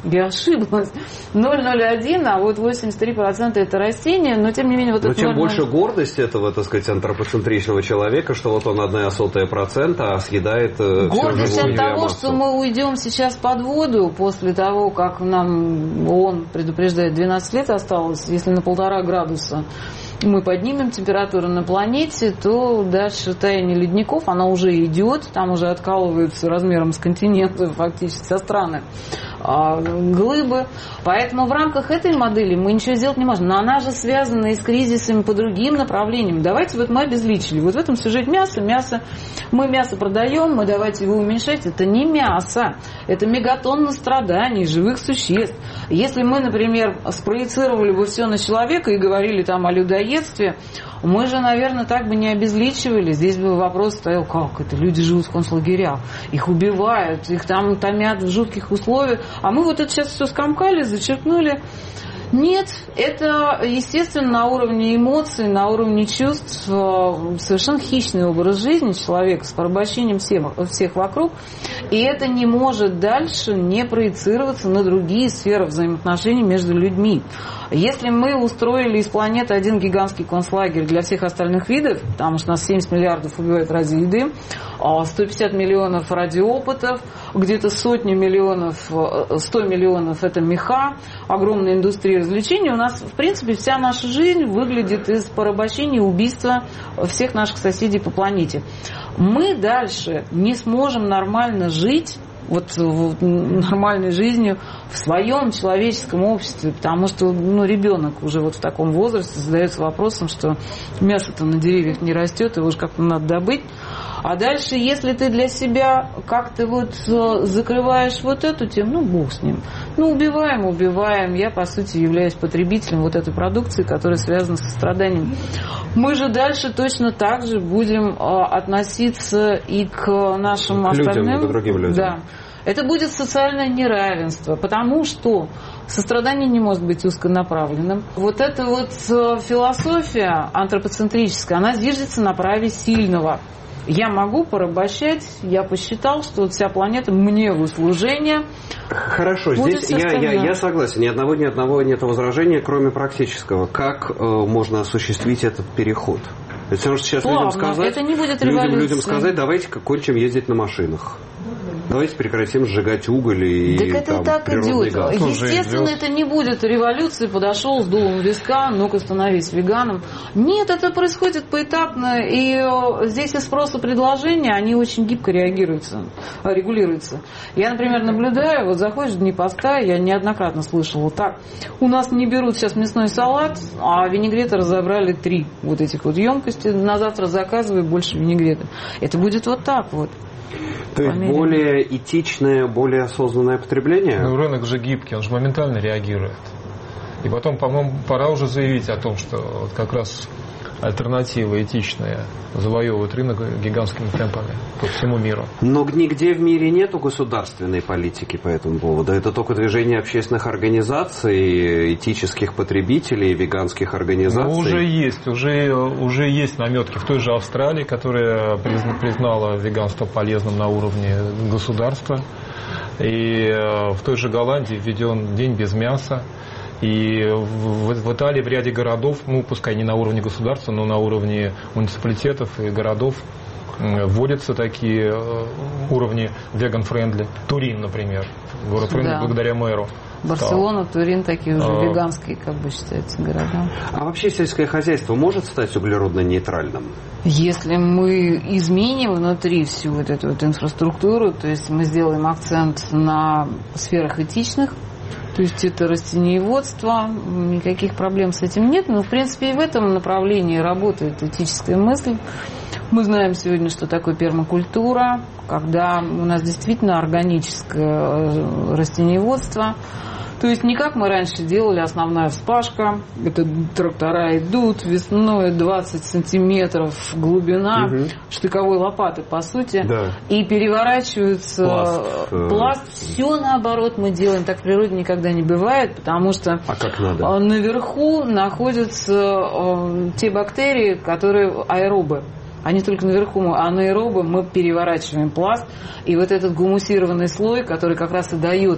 я ошиблась. ноль целых ноль один, а вот восемьдесят три процента это растения, но тем не менее... Вот но это тем ноль целых ноль... больше гордость этого, так сказать, антропоцентричного человека, что вот он одна сотая процента, а съедает гордость от того, массу. что мы уйдем сейчас под воду после того, как нам ООН предупреждает, двенадцать лет осталось, если на полтора градуса мы поднимем температуру на планете, то дальше таяние ледников, она уже идет, там уже откалываются размером с континента, фактически со страны глыбы. Поэтому в рамках этой модели мы ничего сделать не можем. Но она же связана и с кризисами по другим направлениям. Давайте вот мы обезличили. Вот в этом сюжете мясо, мясо. Мы мясо продаем, мы давайте его уменьшать. Это не мясо. Это мегатонна страданий живых существ. Если мы, например, спроецировали бы все на человека и говорили там о людоедстве, мы же, наверное, так бы не обезличивали. Здесь бы вопрос стоял, как это? Люди живут в концлагерях, их убивают, их там томят в жутких условиях. А мы вот это сейчас все скомкали, зачеркнули. Нет, это, естественно, на уровне эмоций, на уровне чувств, совершенно хищный образ жизни человека с порабощением всех, всех вокруг. И это не может дальше не проецироваться на другие сферы взаимоотношений между людьми. Если мы устроили из планеты один гигантский концлагерь для всех остальных видов, потому что нас семьдесят миллиардов убивают ради еды, сто пятьдесят миллионов ради опытов, где-то сотни миллионов, сто миллионов это меха, огромная индустрия развлечений, у нас, в принципе, вся наша жизнь выглядит из порабощения и убийства всех наших соседей по планете. Мы дальше не сможем нормально жить, вот, вот нормальной жизнью в своем человеческом обществе, потому что ну, ребенок уже вот в таком возрасте задается вопросом, что мясо-то на деревьях не растет, его же как-то надо добыть. А дальше, если ты для себя как-то вот закрываешь вот эту тему, ну, бог с ним. Ну, убиваем, убиваем. Я, по сути, являюсь потребителем вот этой продукции, которая связана со страданием. Мы же дальше точно так же будем относиться и к нашим к остальным... людям, к другим людям. Да. Это будет социальное неравенство, потому что сострадание не может быть узконаправленным. Вот эта вот философия антропоцентрическая, она зиждется на праве сильного. Я могу порабощать, я посчитал, что вся планета мне в услужение. Хорошо, здесь я, я, я согласен. Ни одного, ни одного нет возражения, кроме практического. Как э, можно осуществить этот переход? Потому что сейчас Плавно. людям сказать, это не будет людям, людям сказать, давайте-ка кончим ездить на машинах. Давайте прекратим сжигать уголь и так это там, и так природный идет. газ. Естественно, это не будет революции, подошел с дулом виска, ну-ка становись веганом. Нет, это происходит поэтапно, и здесь и спрос и предложение, они очень гибко реагируются, регулируются. Я, например, наблюдаю, вот заходишь в дни поста, я неоднократно слышала, так, у нас не берут сейчас мясной салат, а винегрета разобрали три вот этих вот емкости, на завтра заказывай больше винегрета. Это будет вот так вот. То есть более этичное, более осознанное потребление? Ну, рынок же гибкий, он же моментально реагирует. И потом, по-моему, пора уже заявить о том, что вот как раз альтернатива этичная завоевывает рынок гигантскими темпами по всему миру. Но нигде в мире нету государственной политики по этому поводу. Это только движение общественных организаций, этических потребителей, веганских организаций. Ну, уже есть, уже, уже есть наметки в той же Австралии, которая признала веганство полезным на уровне государства. И в той же Голландии введен день без мяса. И в, в Италии в ряде городов, ну, пускай не на уровне государства, но на уровне муниципалитетов и городов вводятся такие уровни веган-френдли. Турин, например, город-френдли да. благодаря мэру. Барселона, стал. Турин такие уже а, веганские, как бы считаются, города. А вообще сельское хозяйство может стать углеродно-нейтральным? Если мы изменим внутри всю вот эту вот инфраструктуру, то есть мы сделаем акцент на сферах этичных, то есть это растениеводство, никаких проблем с этим нет. Но, в принципе, и в этом направлении работает этическая мысль. Мы знаем сегодня, что такое пермакультура, когда у нас действительно органическое растениеводство. То есть не как мы раньше делали, основная вспашка, это трактора идут, весной двадцать сантиметров глубина, угу. штыковой лопаты, по сути, да. и переворачивается пласт. пласт. Все наоборот мы делаем, так в природе никогда не бывает, потому что а как надо? наверху находятся те бактерии, которые аэробы. они только наверху, а анаэробы мы переворачиваем пласт, и вот этот гумусированный слой, который как раз и дает,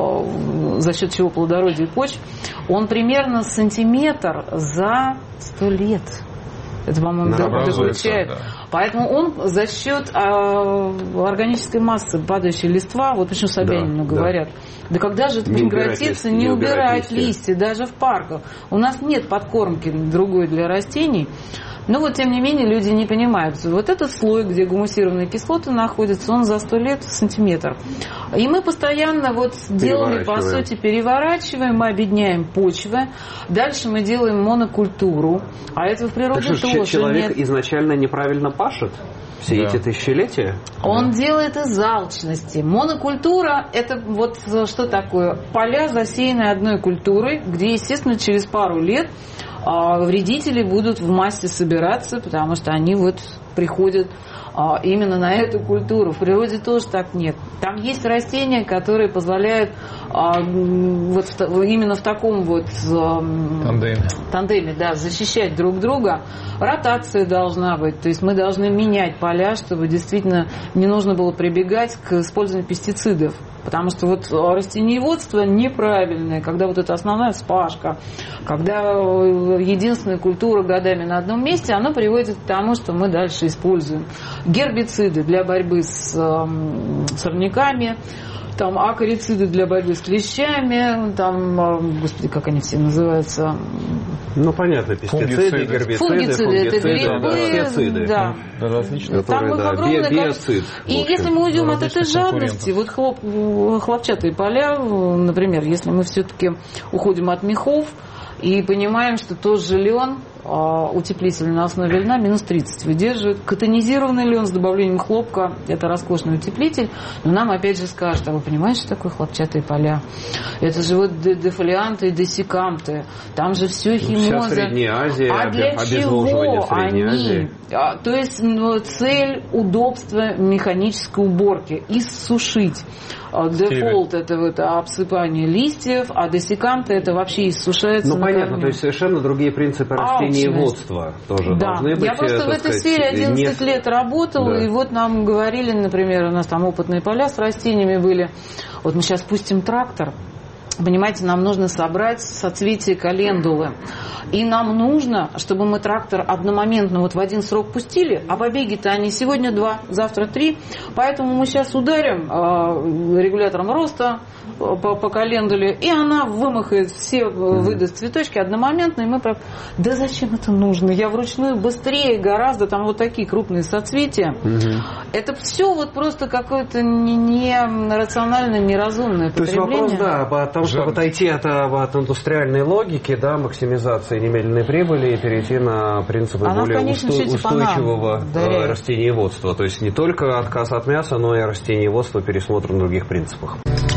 за счет чего плодородие почв, он примерно сантиметр за сто лет. Это, по-моему, заключает. Да. Поэтому он за счет а, органической массы, падающей листва, вот почему Собянину да, говорят, да. да когда же это прекратится, не, не убирать листья. листья, даже в парках. У нас нет подкормки другой для растений. Но вот, тем не менее, люди не понимают. Вот этот слой, где гумусированные кислоты находятся, он за сто лет сантиметр. И мы постоянно вот делали, по сути, переворачиваем, мы обедняем почвы. Дальше мы делаем монокультуру. А это в природе так что, тоже человек нет. изначально неправильно пашет? Все да. эти тысячелетия? Он да. делает из алчности. Монокультура – это вот что такое? Поля, засеянные одной культурой, где, естественно, через пару лет вредители будут в массе собираться, потому что они вот приходят именно на эту культуру. В природе тоже так нет. Там есть растения, которые позволяют вот именно в таком вот тандеме, тандеме да, защищать друг друга. Ротация должна быть. То есть мы должны менять поля, чтобы действительно не нужно было прибегать к использованию пестицидов. Потому что вот растениеводство неправильное, когда вот эта основная вспашка, когда единственная культура годами на одном месте, оно приводит к тому, что мы дальше используем гербициды для борьбы с сорняками, там акарициды для борьбы с клещами, там, господи, как они все называются? Ну, понятно, пестициды, гербициды, фунгициды, это грибы, да. Да, различные. Там их огромное количество. И если мы уйдем от этой жадности, вот хлоп, хлопчатые поля, например, если мы все-таки уходим от мехов и понимаем, что тот же лен, утеплитель на основе льна минус тридцать выдерживает. Катонизированный лен с добавлением хлопка – это роскошный утеплитель, но нам опять же скажут, а вы понимаете, что такое хлопчатые поля? Это же вот дефолианты и десиканты, там же все химоза. Вся Средняя Азия, а для чего они? То есть ну, цель удобства механической уборки – иссушить. Дефолт – это вот обсыпание листьев, а десиканты – это вообще иссушается. Ну, понятно, корню. То есть совершенно другие принципы растениеводства тоже да. должны быть. Я просто в этой сфере одиннадцать не... лет работала, да. и вот нам говорили, например, у нас там опытные поля с растениями были. Вот мы сейчас пустим трактор. Понимаете, нам нужно собрать соцветие календулы. И нам нужно, чтобы мы трактор одномоментно вот в один срок пустили, а побеги-то они сегодня два, завтра три. Поэтому мы сейчас ударим э, регулятором роста по, по календуле, и она вымахает все, mm-hmm. выдаст цветочки одномоментно, и мы... Да зачем это нужно? Я вручную быстрее гораздо, там вот такие крупные соцветия. Mm-hmm. Это все вот просто какое-то нерациональное, неразумное потребление. То есть вопрос, да, о том, чтобы отойти от, от индустриальной логики, да, максимизации немедленной прибыли и перейти на принципы Она более усто, устойчивого э, растениеводства. То есть не только отказ от мяса, но и растениеводство, пересмотр на других принципах.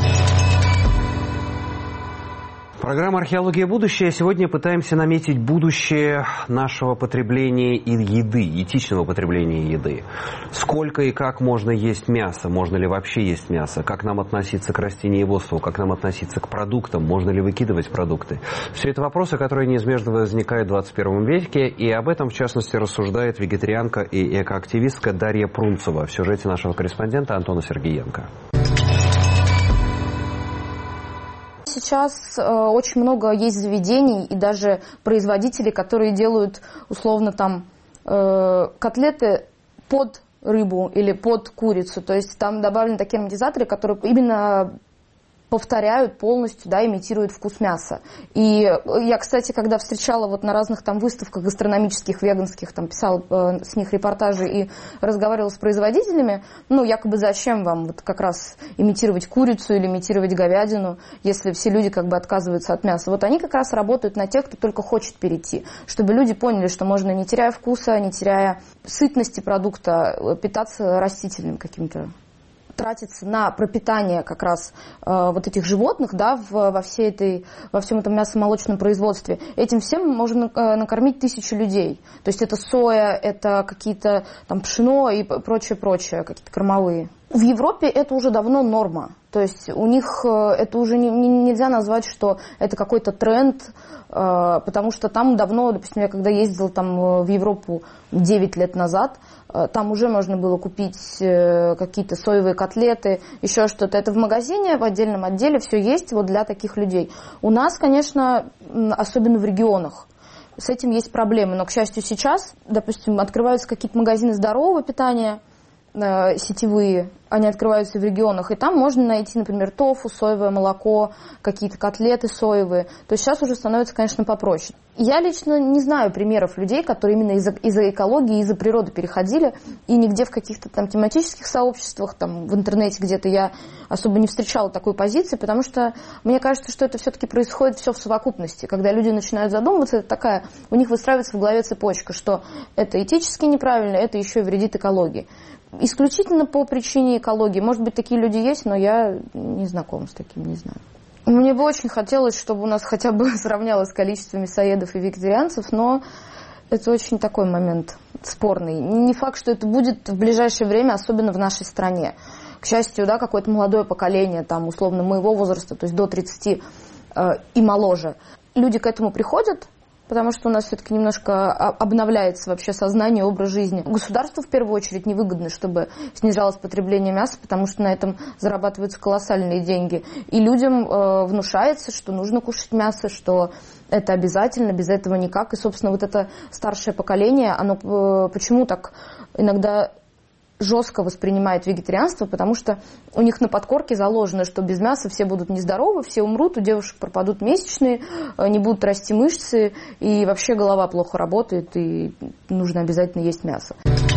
Программа «Археология. Будущее». Сегодня пытаемся наметить будущее нашего потребления и еды, этичного потребления еды. Сколько и как можно есть мясо, можно ли вообще есть мясо, как нам относиться к растениеводству, как нам относиться к продуктам, можно ли выкидывать продукты. Все это вопросы, которые неизбежно возникают в двадцать первом веке, и об этом, в частности, рассуждает вегетарианка и экоактивистка Дарья Прунцева в сюжете нашего корреспондента Антона Сергеенко. Сейчас э, очень много есть заведений и даже производителей, которые делают условно там э, котлеты под рыбу или под курицу. То есть там добавлены такие ароматизаторы, которые именно повторяют полностью, да, имитируют вкус мяса. И я, кстати, когда встречала вот на разных там выставках гастрономических, веганских, там писала э, с них репортажи и разговаривала с производителями, ну, якобы зачем вам вот как раз имитировать курицу или имитировать говядину, если все люди как бы отказываются от мяса. Вот они как раз работают на тех, кто только хочет перейти, чтобы люди поняли, что можно, не теряя вкуса, не теряя сытности продукта, питаться растительным каким-то, тратиться на пропитание как раз э, вот этих животных, да, в, во, всей этой, во всем этом мясомолочном производстве. Этим всем можно э, накормить тысячу людей. То есть это соя, это какие-то там пшено и прочее-прочее, какие-то кормовые. В Европе это уже давно норма. То есть у них это уже не, не, нельзя назвать, что это какой-то тренд, потому что там давно, допустим, я когда ездила там в Европу девять лет назад, там уже можно было купить какие-то соевые котлеты, еще что-то. Это в магазине, в отдельном отделе все есть вот для таких людей. У нас, конечно, особенно в регионах, с этим есть проблемы. Но, к счастью, сейчас, допустим, открываются какие-то магазины здорового питания, сетевые, они открываются в регионах, и там можно найти, например, тофу, соевое молоко, какие-то котлеты соевые. То есть сейчас уже становится, конечно, попроще. Я лично не знаю примеров людей, которые именно из-за, из-за экологии, из-за природы переходили, и нигде в каких-то там тематических сообществах, там в интернете где-то я особо не встречала такой позиции, потому что мне кажется, что это все-таки происходит все в совокупности. Когда люди начинают задумываться, это такая, у них выстраивается в голове цепочка, что это этически неправильно, это еще и вредит экологии. Исключительно по причине экологии. Может быть, такие люди есть, но я не знакома с таким, не знаю. Мне бы очень хотелось, чтобы у нас хотя бы сравнялось количество мясоедов и вегетарианцев, но это очень такой момент спорный. Не факт, что это будет в ближайшее время, особенно в нашей стране. К счастью, да, какое-то молодое поколение, там, условно, моего возраста, то есть до тридцати э, и моложе, люди к этому приходят, потому что у нас все-таки немножко обновляется вообще сознание, образ жизни. Государству в первую очередь невыгодно, чтобы снижалось потребление мяса, потому что на этом зарабатываются колоссальные деньги. И людям э, внушается, что нужно кушать мясо, что это обязательно, без этого никак. И, собственно, вот это старшее поколение, оно э, почему так иногда жестко воспринимает вегетарианство, потому что у них на подкорке заложено, что без мяса все будут нездоровы, все умрут, у девушек пропадут месячные, не будут расти мышцы, и вообще голова плохо работает, и нужно обязательно есть мясо.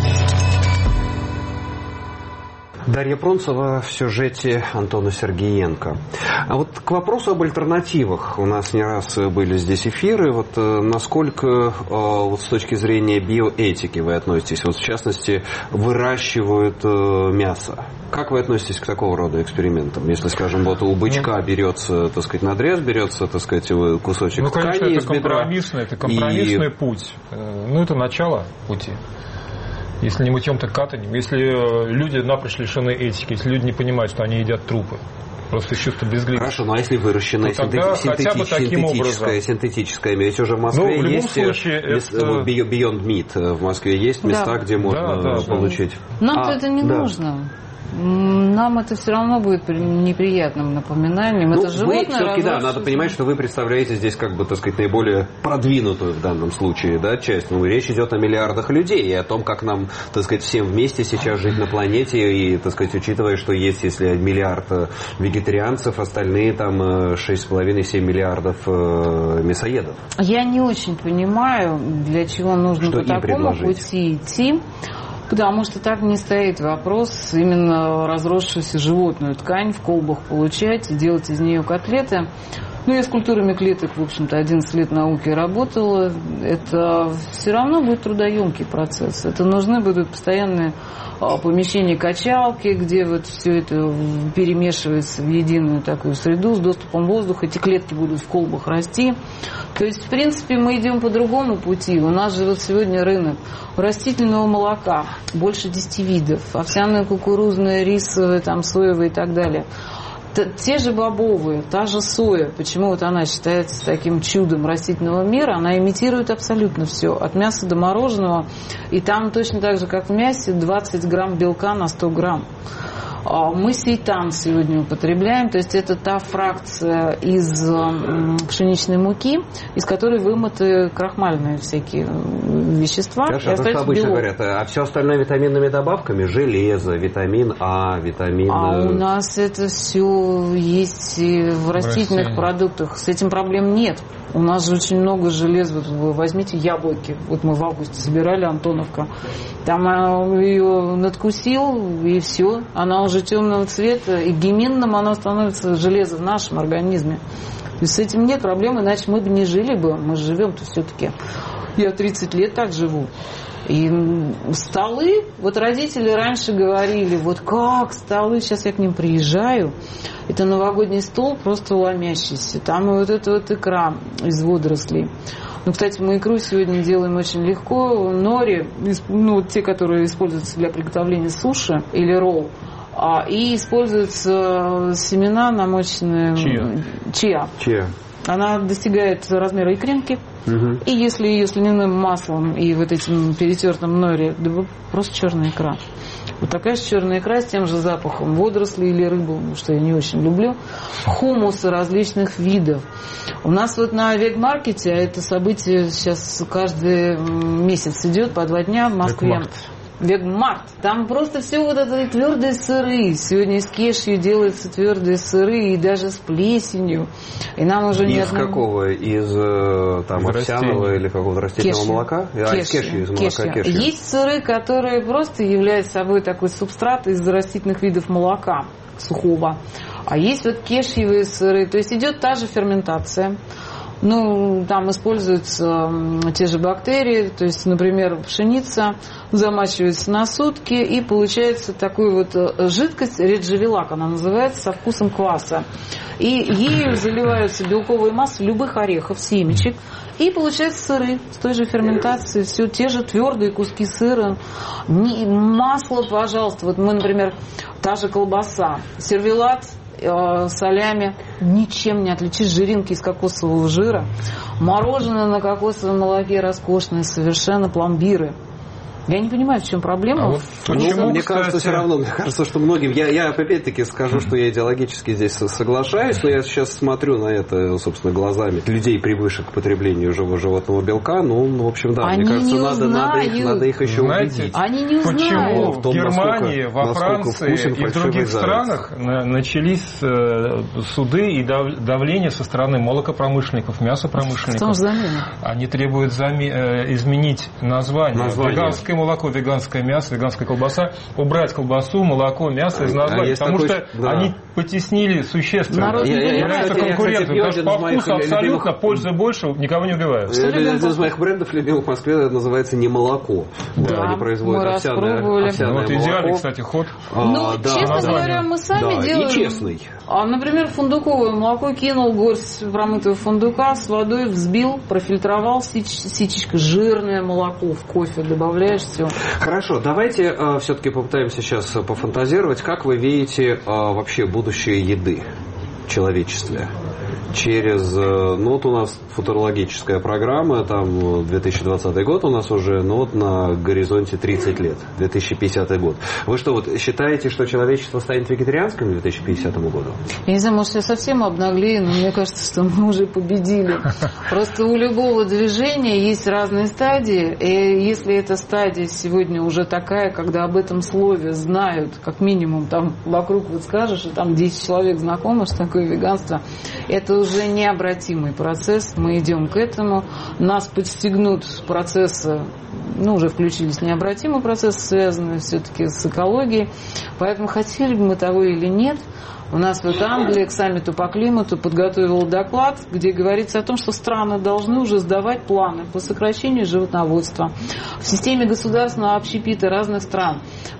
Дарья Пронцева в сюжете Антона Сергеенко. А вот к вопросу об альтернативах. У нас не раз были здесь эфиры. Вот насколько вот с точки зрения биоэтики вы относитесь? Вот в частности, выращивают мясо. Как вы относитесь к такого рода экспериментам? Если, скажем, вот у бычка берется, так сказать, надрез, берется, так сказать, кусочек ну, конечно, ткани это из бедра. Компромиссный, это компромиссный и... путь. Ну, это начало пути. Если не мытьем, так катанем. Если люди напрочь лишены этики, если люди не понимают, что они едят трупы, просто из чувства брезгливости. Хорошо, но если выращенное синтетическое, синтетическое, синтетическое, ведь уже в Москве ну, в есть случае, это... Beyond Meat, в Москве есть места, да. где можно да, да, получить. Нам а, это не да. нужно. Нам это все равно будет неприятным напоминанием. Ну, это животное. Все-таки, да, надо понимать, что вы представляете здесь, как бы, так сказать, наиболее продвинутую в данном случае, да, часть. Ну, речь идет о миллиардах людей и о том, как нам, так сказать, всем вместе сейчас жить на планете и, так сказать, учитывая, что есть, если миллиард вегетарианцев, остальные там шесть с половиной - семь миллиардов мясоедов. Я не очень понимаю, для чего нужно что по такому пути идти. Потому что так не стоит вопрос именно разросшуюся животную ткань в колбах получать и делать из нее котлеты. Ну, я с культурами клеток, в общем-то, одиннадцать лет науки работала. Это все равно будет трудоемкий процесс. Это нужны будут постоянные помещения качалки, где вот все это перемешивается в единую такую среду с доступом воздуха. Эти клетки будут в колбах расти. То есть, в принципе, мы идем по другому пути. У нас же вот сегодня рынок растительного молока. Больше десяти видов. Овсяное, кукурузное, рисовое, там, соевое и так далее. Те же бобовые, та же соя, почему вот она считается таким чудом растительного мира, она имитирует абсолютно все, от мяса до мороженого, и там точно так же, как в мясе, двадцать грамм белка на сто грамм. Мы сейтан сегодня употребляем, то есть это та фракция из пшеничной муки, из которой вымыты крахмальные всякие вещества. Хорошо, то, что обычно белок. Говорят, а все остальное витаминными добавками? Железо, витамин А, витамин... А у нас это все есть в растительных Растение. продуктах, с этим проблем нет. У нас же очень много желез. Вот вы возьмите яблоки. Вот мы в августе собирали, Антоновка. Там ее надкусил, и все. Она уже темного цвета. И геминным она становится железо в нашем организме. То есть с этим нет проблем, иначе мы бы не жили бы. Мы живем-то все-таки. Я тридцать лет так живу. И столы, вот родители раньше говорили, вот как столы, сейчас я к ним приезжаю, это новогодний стол просто ломящийся, там и вот эта вот икра из водорослей. Ну, кстати, мы икру сегодня делаем очень легко, нори, ну, те, которые используются для приготовления суши или ролл, и используются семена, намоченные чиа. чиа. Чиа. Она достигает размера икринки. Угу. И если ее с льняным маслом и вот этим перетертым нори, да просто черная икра. Вот такая же черная икра с тем же запахом водорослей или рыбы, что я не очень люблю, хумуса различных видов. У нас вот на вегмаркете, а это событие сейчас каждый месяц идет по два дня в Москве. Вегмарт. Там просто все вот это твердые сыры. Сегодня из кешью делаются твердые сыры и даже с плесенью. И нам уже не из одного... какого? Из там из овсяного или какого-то растительного кешью. молока? Кешью. А, из кешью, из молока кешью. кешью. Есть сыры, которые просто являются собой такой субстрат из растительных видов молока сухого. А есть вот кешьевые сыры. То есть идет та же ферментация. Ну, там используются те же бактерии, то есть, например, пшеница замачивается на сутки, и получается такую вот жидкость, реджевелак она называется, со вкусом кваса. И ею заливаются белковые массы любых орехов, семечек, и получаются сыры с той же ферментацией, все те же твердые куски сыра. Масло, пожалуйста, вот мы, например, та же колбаса, сервелат, солями, ничем не отличишь, жиринки из кокосового жира, мороженое на кокосовом молоке роскошное, совершенно пломбиры. Я не понимаю, в чем проблема. А вот почему, ну, мне кстати... кажется, все равно, мне кажется, что многим... Я, я опять-таки скажу, что я идеологически здесь соглашаюсь, но я сейчас смотрю на это, собственно, глазами людей, привыкших к потреблению живого животного белка. Ну, в общем, да, Они мне кажется, не надо, надо, их, надо их еще Знаете, убедить. Они не узнают. Почему в, том, Германии, насколько, во Франции вкусен и в других странах начались суды и давление со стороны молокопромышленников, мясопромышленников. Они требуют заме... изменить название. название. Веганское молоко, веганское мясо, веганская колбаса, убрать колбасу, молоко, мясо из названия, а потому такой, что да. они потеснили существенно. Народ я, я, являются конкурентами, потому что по вкусу абсолютно любимых... пользы больше, никого не убивают. Один из моих брендов любимых в Москве называется «Не молоко». Да, они производят овсяное, овсяное вот молоко. Идеальный, кстати, ход. Ну, а, да, честно название. говоря, мы сами да, делаем. И честный. А, например, фундуковое молоко кинул, горсть промытого фундука с водой взбил, профильтровал, сич, сичечка, жирное молоко в кофе добавляешь, все. Хорошо, давайте э, все-таки попытаемся сейчас пофантазировать. Как вы видите э, вообще будущее еды в человечестве? Через, ну вот у нас футурологическая программа, там две тысячи двадцатый год у нас уже, ну вот на горизонте тридцать лет, две тысячи пятидесятый год. Вы что, вот считаете, что человечество станет вегетарианским к две тысячи пятидесятому году? Я не знаю, может, я совсем обнаглею, но мне кажется, что мы уже победили. Просто у любого движения есть разные стадии, и если эта стадия сегодня уже такая, когда об этом слове знают, как минимум, там вокруг вот скажешь, и там десять человек знакомы, что такое веганство, это уже необратимый процесс, мы идем к этому, нас подстегнут процессы, ну, уже включились необратимые процессы, связанные все-таки с экологией, поэтому хотели бы мы того или нет, у нас вот Англия к саммиту по климату подготовила доклад, где говорится о том, что страны должны уже сдавать планы по сокращению животноводства. В системе государственного общепита разных стран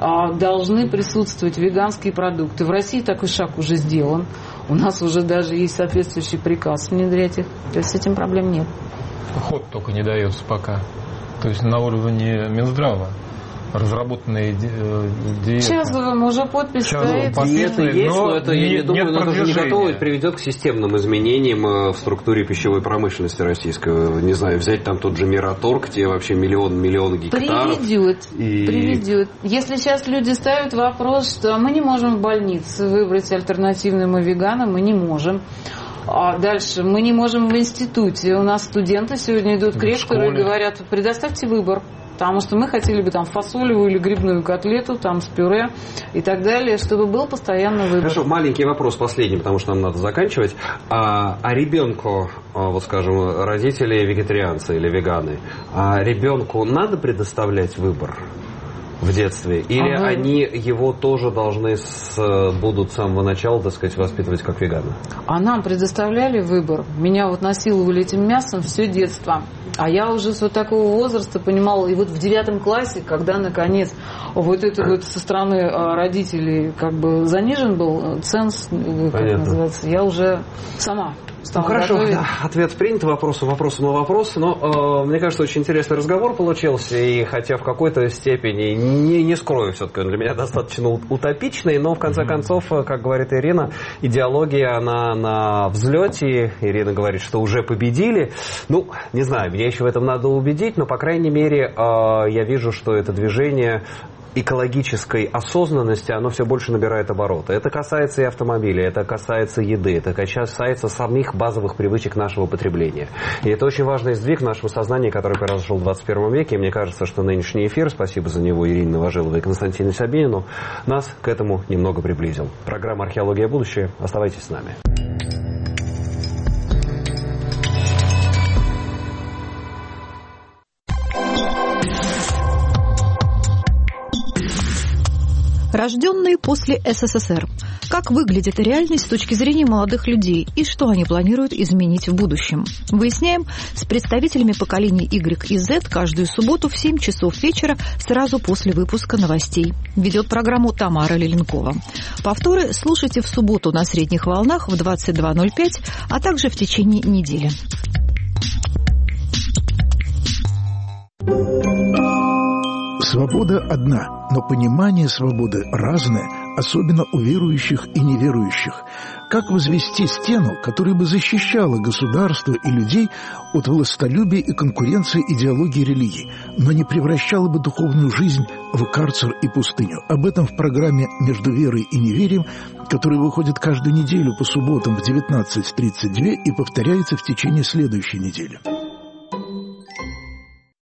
должны присутствовать веганские продукты. В России такой шаг уже сделан. У нас уже даже есть соответствующий приказ внедрять их. То есть с этим проблем нет. Ход только не дается пока. То есть на уровне Минздрава разработанные диеты. Сейчас уже подпись стоит. Диеты есть, но, но это, я не думаю, но это же не готово, приведет к системным изменениям в структуре пищевой промышленности российской. Не знаю, взять там тот же Мираторг, где вообще миллион, миллион гектаров. Приведет, и... приведет. Если сейчас люди ставят вопрос, что мы не можем в больнице выбрать альтернативным и веганам, мы не можем. А дальше мы не можем в институте. У нас студенты сегодня идут к ректору и говорят, предоставьте выбор. Потому что мы хотели бы там фасолевую или грибную котлету, там с пюре и так далее, чтобы был постоянный выбор. Хорошо, маленький вопрос последний, потому что нам надо заканчивать. А, а ребенку, вот скажем, родители вегетарианцы или веганы, а ребенку надо предоставлять выбор в детстве? Или а они его тоже должны с, будут с самого начала, так сказать, воспитывать как вегана? А нам предоставляли выбор. Меня вот насиловали этим мясом все детство. А я уже с вот такого возраста понимала, и вот в девятом классе, когда, наконец, вот это вот со стороны родителей как бы занижен был ценз, как называется, я уже сама стал ну, хорошо, готовить. Да, ответ принят, вопросу вопросу на вопрос, но э, мне кажется, очень интересный разговор получился, и хотя в какой-то степени, не, не скрою, все-таки он для меня достаточно утопичный, но в конце mm-hmm. концов, как говорит Ирина, идеология, она на взлете, Ирина говорит, что уже победили, ну, не знаю, меня еще в этом надо убедить, но, по крайней мере, э, я вижу, что это движение экологической осознанности, оно все больше набирает обороты. Это касается и автомобилей, это касается еды, это касается самих базовых привычек нашего потребления. И это очень важный сдвиг в нашем сознании, который произошел в двадцать первом веке. И мне кажется, что нынешний эфир, спасибо за него Ирине Новожиловой и Константину Собянину, нас к этому немного приблизил. Программа «Археология. Будущее». Оставайтесь с нами. Рожденные после СССР. Как выглядит реальность с точки зрения молодых людей и что они планируют изменить в будущем? Выясняем с представителями поколений Y и Z каждую субботу в семь часов вечера сразу после выпуска новостей. Ведет программу Тамара Леленкова. Повторы слушайте в субботу на средних волнах в двадцать два ноль пять, а также в течение недели. Свобода одна, но понимание свободы разное, особенно у верующих и неверующих. Как возвести стену, которая бы защищала государство и людей от властолюбия и конкуренции идеологии религии, но не превращала бы духовную жизнь в карцер и пустыню? Об этом в программе «Между верой и неверием», которая выходит каждую неделю по субботам в девятнадцать тридцать два и повторяется в течение следующей недели.